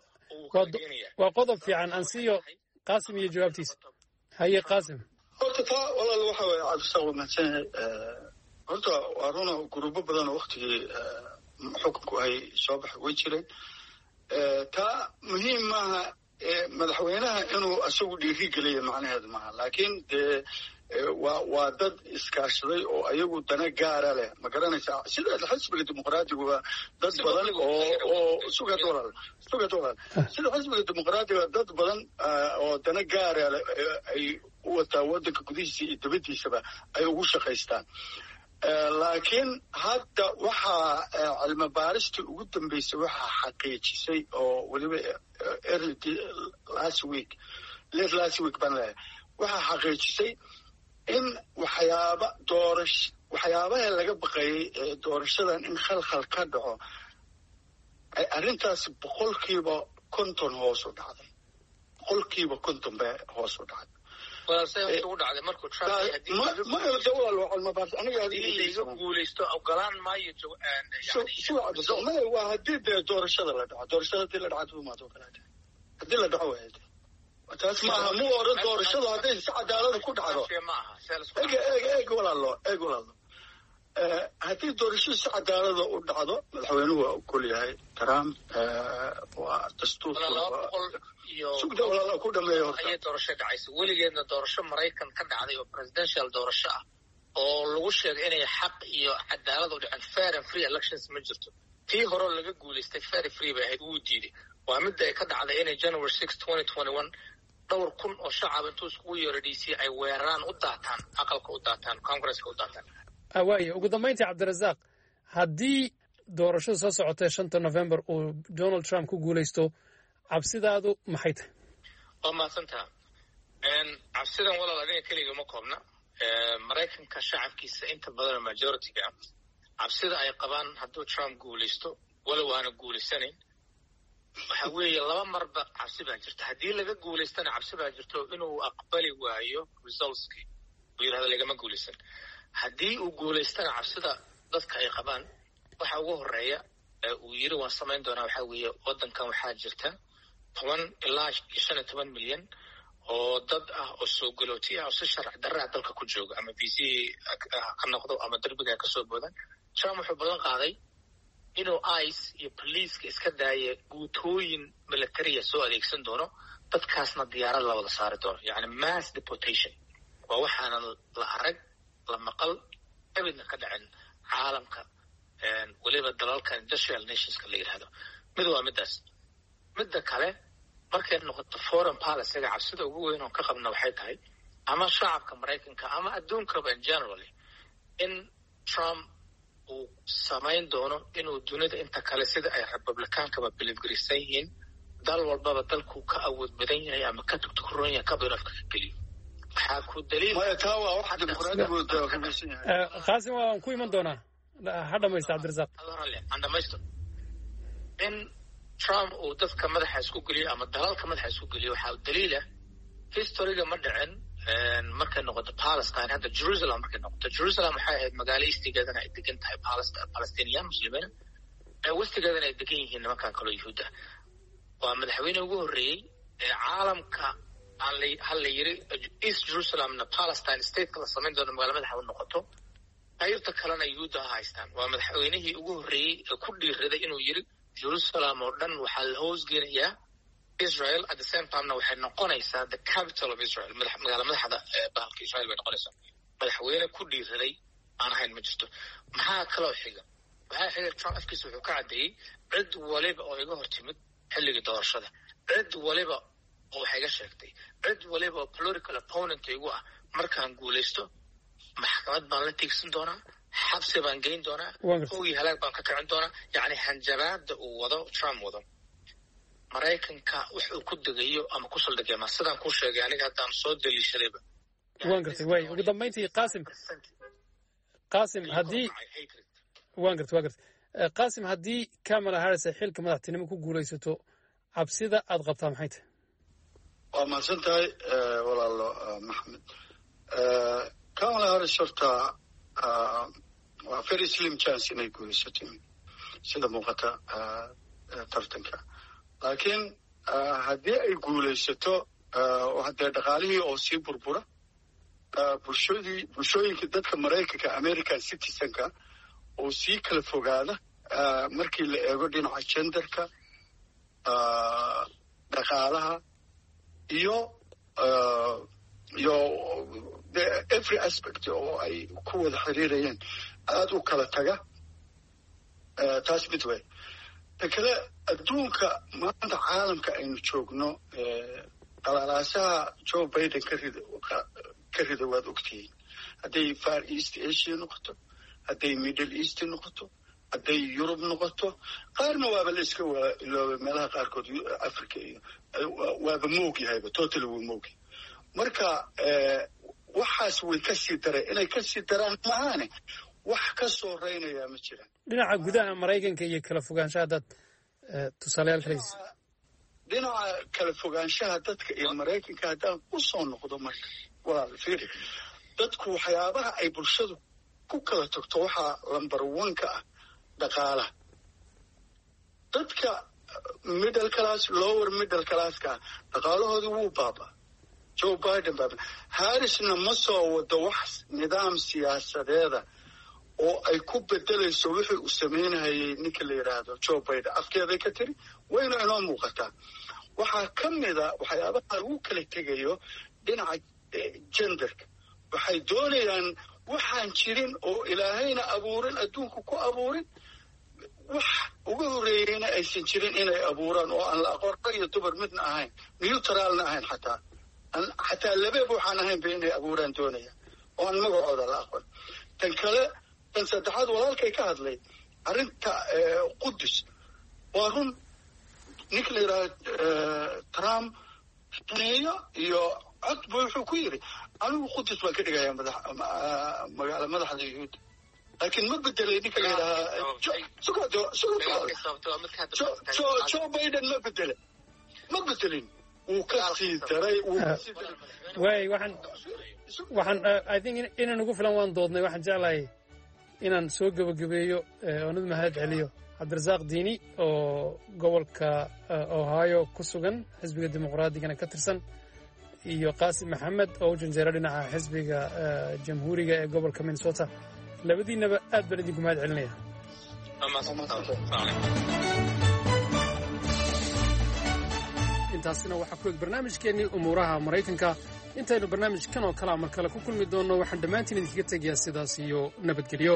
waa qodob fiican ansiyo qaasim iyo jawaabtiisa. haye qaasim. horta taa walaal waxa weeye cabdisaaq waa mahadsanyahay. horta waa runa guruubo badan oo waktigii xukunku ay soo baxay way jireen. taa muhiim maaha madaxweynaha inuu isagu dhiiri geliya macnaheedu maaha laakiin dee waa waa dad iskaashaday oo ayagu dana gaara leh ma garanaysaa sida xisbiga dimuqraadiga waa dad badan oo oo sugad walaal sugad walaal sida xisbiga dimuqraadiga dad badan oo dana gaara leh ay u wataa waddanka gudihiisa iyo dibaddiisaba ay ugu shaqaystaan. laakiin hadda waxaa cilmi baaristii ugu dambeysay waxaa xaqiijisay oo weliba early last week late last week baan leeyahay waxaa xaqiijisay in waxyaaba doorash waxyaabaha laga baqayay doorashadan in khalkhal ka dhaco ay arrintaasi boqolkiiba konton hoos u dhacday boqolkiiba konton bay hoos u dhacday. waa hadii dee doorashada la dhaco doorashada hadii la dhaco hadii la dhaco waay taas maaha mu oran doorashadu hadday si cadaalada ku dhacdo eg eg eg walaalo eg walaalo haddii doorashadu si cadaalada u dhacdo madaxweynuhu waa ogol yahay trump waa dastuurka sugda walaalo ku dhameeyo ayay doorasho dhacaysa weligeedna doorasho maraykan ka dhacday oo presidential doorasho ah oo lagu sheegay inay xaq iyo cadaalad u dhaceen fair and free elections ma jirto. tii hore laga guulaystay fair and free bay ahayd wuu diiday. waa midda ay ka dhacday inay january sixth twenty twenty-one dhowr kun oo shacab intuu iskugu yeero d c ay weeraraan u daataan aqalka u daataan congresska u daataan waaya ugu dambayntii cabdirasaaq haddii doorashada soo socotee shanta november uu donald trump ku guulaysto cabsidaadu maxay tahay waa mahadsantaha cabsidan walaal aniga keliga ma koobna maraykanka shacabkiisa inta badan majority-ga cabsida ay qabaan hadduu trump guulaysto walow aana guulaysanayn waxa weeye laba marba cabsi baa jirta haddii laga guulaystana cabsi baa jirto inuu aqbali waayo resultskii uu yidhahdo lagama guulaysan haddii uu guulaystana cabsida dadka ay qabaan waxa ugu horeeya uu yiri waan samayn doonaa waxaa weeye waddankan waxaa jirta toban ilaa shan iyo toban milyan oo dad ah oo soo galooti ah oo si sharci darra dalka ku jooga ama v c ka noqdo ama derbiga ka soo boodaan trump wuxuu balan qaaday inuu ice iyo poliiska iska daaya guutooyin militariya soo adeegsan doono dadkaasna diyaarad la wada saari doono yacni mass deportation waa waxaana la arag la maqal abidna ka dhacin caalamka weliba dalalka industrial nationska la yidhahdo mid waa middaas midda kale markay noqoto foreign policyga cabsida ugu weyn oon ka qabna waxay tahay ama shacabka maraykanka ama adduunkaba in generally in trump uu samayn doono inuu dunida inta kale sida ay republicaankaba bilibgarisan yihiin dal walbaba dalkuu ka awood badan yahay ama ka tugtukuroon yahay kaba inafka ka geliyo waxaa ku daliil qaasim waan ku iman doonaa ha dhamaysta cabdirasaaq aan dhamaysto in trump uu dadka madaxa isku geliyo ama dalalka madaxa isku geliyo waxaa daliila historyga ma dhicin markay noqoto palestine hadda jerusalem markay noqoto jerusalem waxay ahayd magaalo eastigeedana ay degan tahay palestinian muslimiina westigeedana ay degan yihiin nimankan kaloo yahuud ah waa madaxweyne ugu horreeyey ee caalamka aan la hal la yiri east jerusalemna palestine stateka la samayn doono magaalo madaxa u noqoto qaybta kalena yahuudda ha haystaan waa madaxweynihii ugu horreeyey ee ku dhiiraday inuu yiri jerusalem oo dhan waxaa la hoosgelayaa Israel at the same time-na waxay noqonaysaa the capital of Israel magaala madaxda bahalka Israel bay noqonaysaa madaxweyne ku dhiiraday aan ahayn ma jirto maxaa kaloo xiga waxaa xiga Trump afkiisa wuxuu ka caddeeyey cid waliba oo iga hortimid xilligii doorashada cid waliba oo wax iga sheegtay cid waliba oo political opponent igu ah markaan guulaysto maxkamad baan la tiigsan doonaa xabsi baan geyn doonaa hoogi halaag baan ka kicin doonaa yacni hanjabaada uu wado Trump wado maraykanka wuxuu ku degayo ama ku saldhigay ma sidaan ku sheegay aniga haddaan soo daliishadayba waan gartay way ugu dambayntii qaasim qaasim haddii waan gartay waan gartay qaasim haddii Kamala Harris ay xilka madaxtinimo ku guulaysato cabsida aad qabtaa maxay tahay waa mahadsan tahay walaalo maxamed Kamala Harris horta waa very slim chance inay guulaysato sida muuqata tartanka laakiin haddii ay guulaysato oo haddee dhaqaalihii oo sii burbura bulshadii bulshooyinka dadka maraykanka american citizenka oo sii kala fogaada markii la eego dhinaca genderka dhaqaalaha iyo iyo every aspect oo ay ku wada xiriirayeen aada u kala taga taas mid wey ta kale adduunka maanta caalamka aynu joogno qalaalaasaha joe biden ka rida ka rida waad ogtihiin hadday far east asia noqoto hadday middle east noqoto hadday yurub noqoto qaarna waaba la iska ilooba meelaha qaarkood africa iyo waaba moog yahayba totally wuu moogi marka waxaas way ka sii dareen inay ka sii daraan maahaane wax ka soo reynayaa ma jiraan dhinaca gudaha maraykanka iyo kala fogaanshaha dad tusaalayaal kaleys dhinaca kala fogaanshaha dadka iyo maraykanka haddaan ku soo noqdo marka walaal fiiri dadku waxyaabaha ay bulshadu ku kala tagto waxaa lamber one ka ah dhaqaalaha dadka middle class lower middle classka dhaqaalahooda wuu baaba joe biden baaba harrisna ma soo wado wax nidaam siyaasadeeda oo ay ku bedelayso wixii uu samaynayay ninka la yidhaahdo joe biden afkeeday ka tiri wayna inoo muuqataa waxaa ka mida waxyaabaha lagu kala tegayo dhinaca genderka waxay doonayaan waxaan jirin oo ilaahayna abuurin adduunka ku abuurin wax uga horreeyeyna aysan jirin inay abuuraan oo aan la aqoon rag iyo dumar midna ahayn neutralna ahayn xataa xataa labeeb waxaan ahayn ba inay abuuraan doonaya oo aan magacooda la aqoon. tan kale tan saddexaad walaalkay ka hadlay arrinta qudus waa run ninka la yidhaha trump neeyo iyo cod bu wuxuu ku yidhi anigu qudus baan ka dhigaya madax magaala madaxda yuhuudda laakiin ma bedelay ninka la yidhaha joe biden ma bedele ma bedelin wuu ka sii daray waay waxaan waxaan I think inaan ugu filan waan doodnay waxaan jeclahay inaan soo gabagabeeyo oonad mahad celiyo cabdirasaaq diini oo gobolka ohio ku sugan xisbiga dimuqraadiga ka tirsan iyo qaasim maxamed oo u janjeera dhinaca xisbiga jamhuuriga ee gobolka minnesota labadiinaba aad baan idinku mahad celinaya intaasina waxaa ku eg barnaamijkeennii umuuraha maraykanka intaynu barnaamijkan oo kalea mar kale ku kulmi doonno waxaan dhammaantiin idinkaga tegayaa sidaas iyo nabadgelyo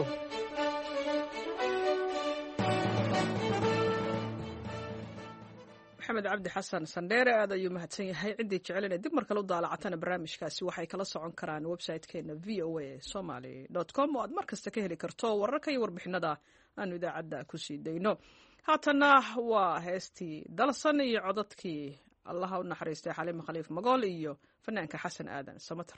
maxamed cabdi xasan sandheere aad ayuu mahadsan yahay ciddii jecel inay dib mar kale u daalacatana barnaamijkaasi waxay kala socon karaan website-keena v o a somaly dot com oo aad mar kasta ka heli karto wararka iyo warbixinada aanu idaacadda ku sii dayno haatanna waa heestii dalsan iyo codadkii allaha u naxariistay xaliima khaliif magool iyo fanaanka xasan aadan samatar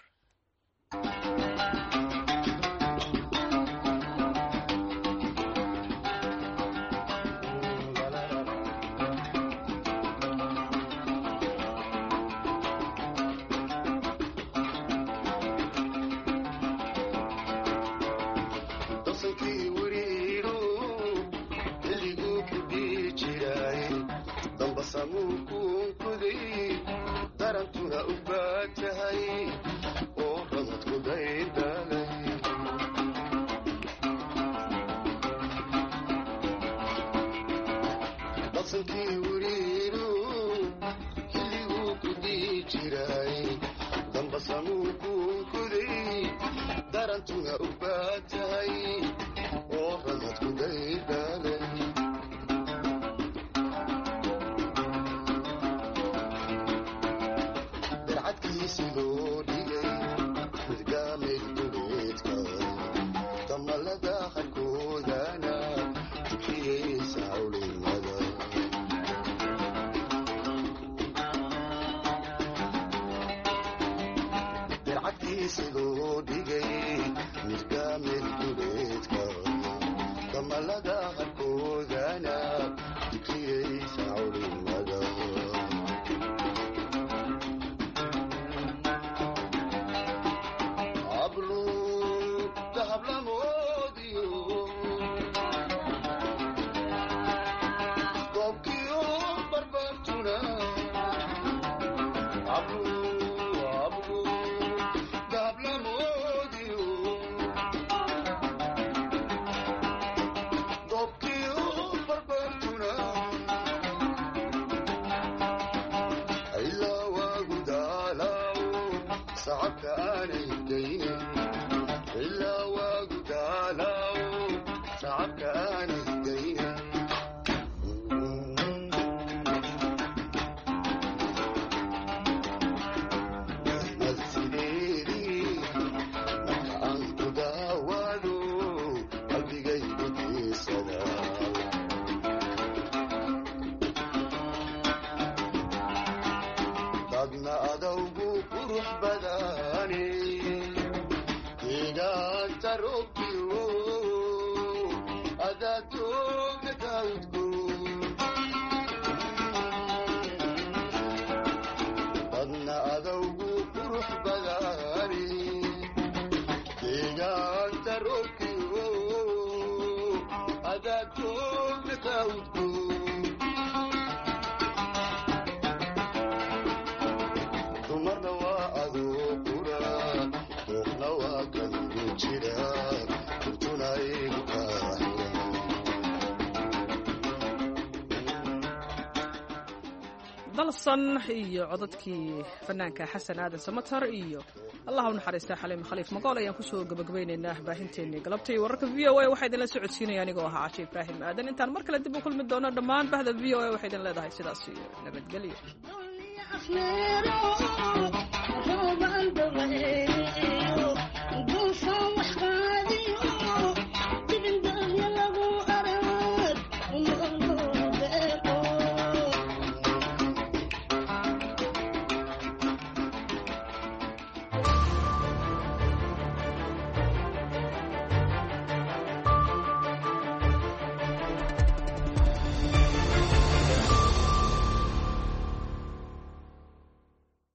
dalsan iyo codadkii fanaanka xasan aadan samatar iyo allaha u naxariistaa xaliima khaliif magool ayaan kusoo gabagabaynaynaa baahinteennii galabtay wararka v o a waxaa idinla socodsiinaya anigoo ahaa cashe ibraahim aadan intaan mar kale dib u kulmi doono dhammaan bahda v o a waxay idin leedahay sidaas iyo nabadgelyo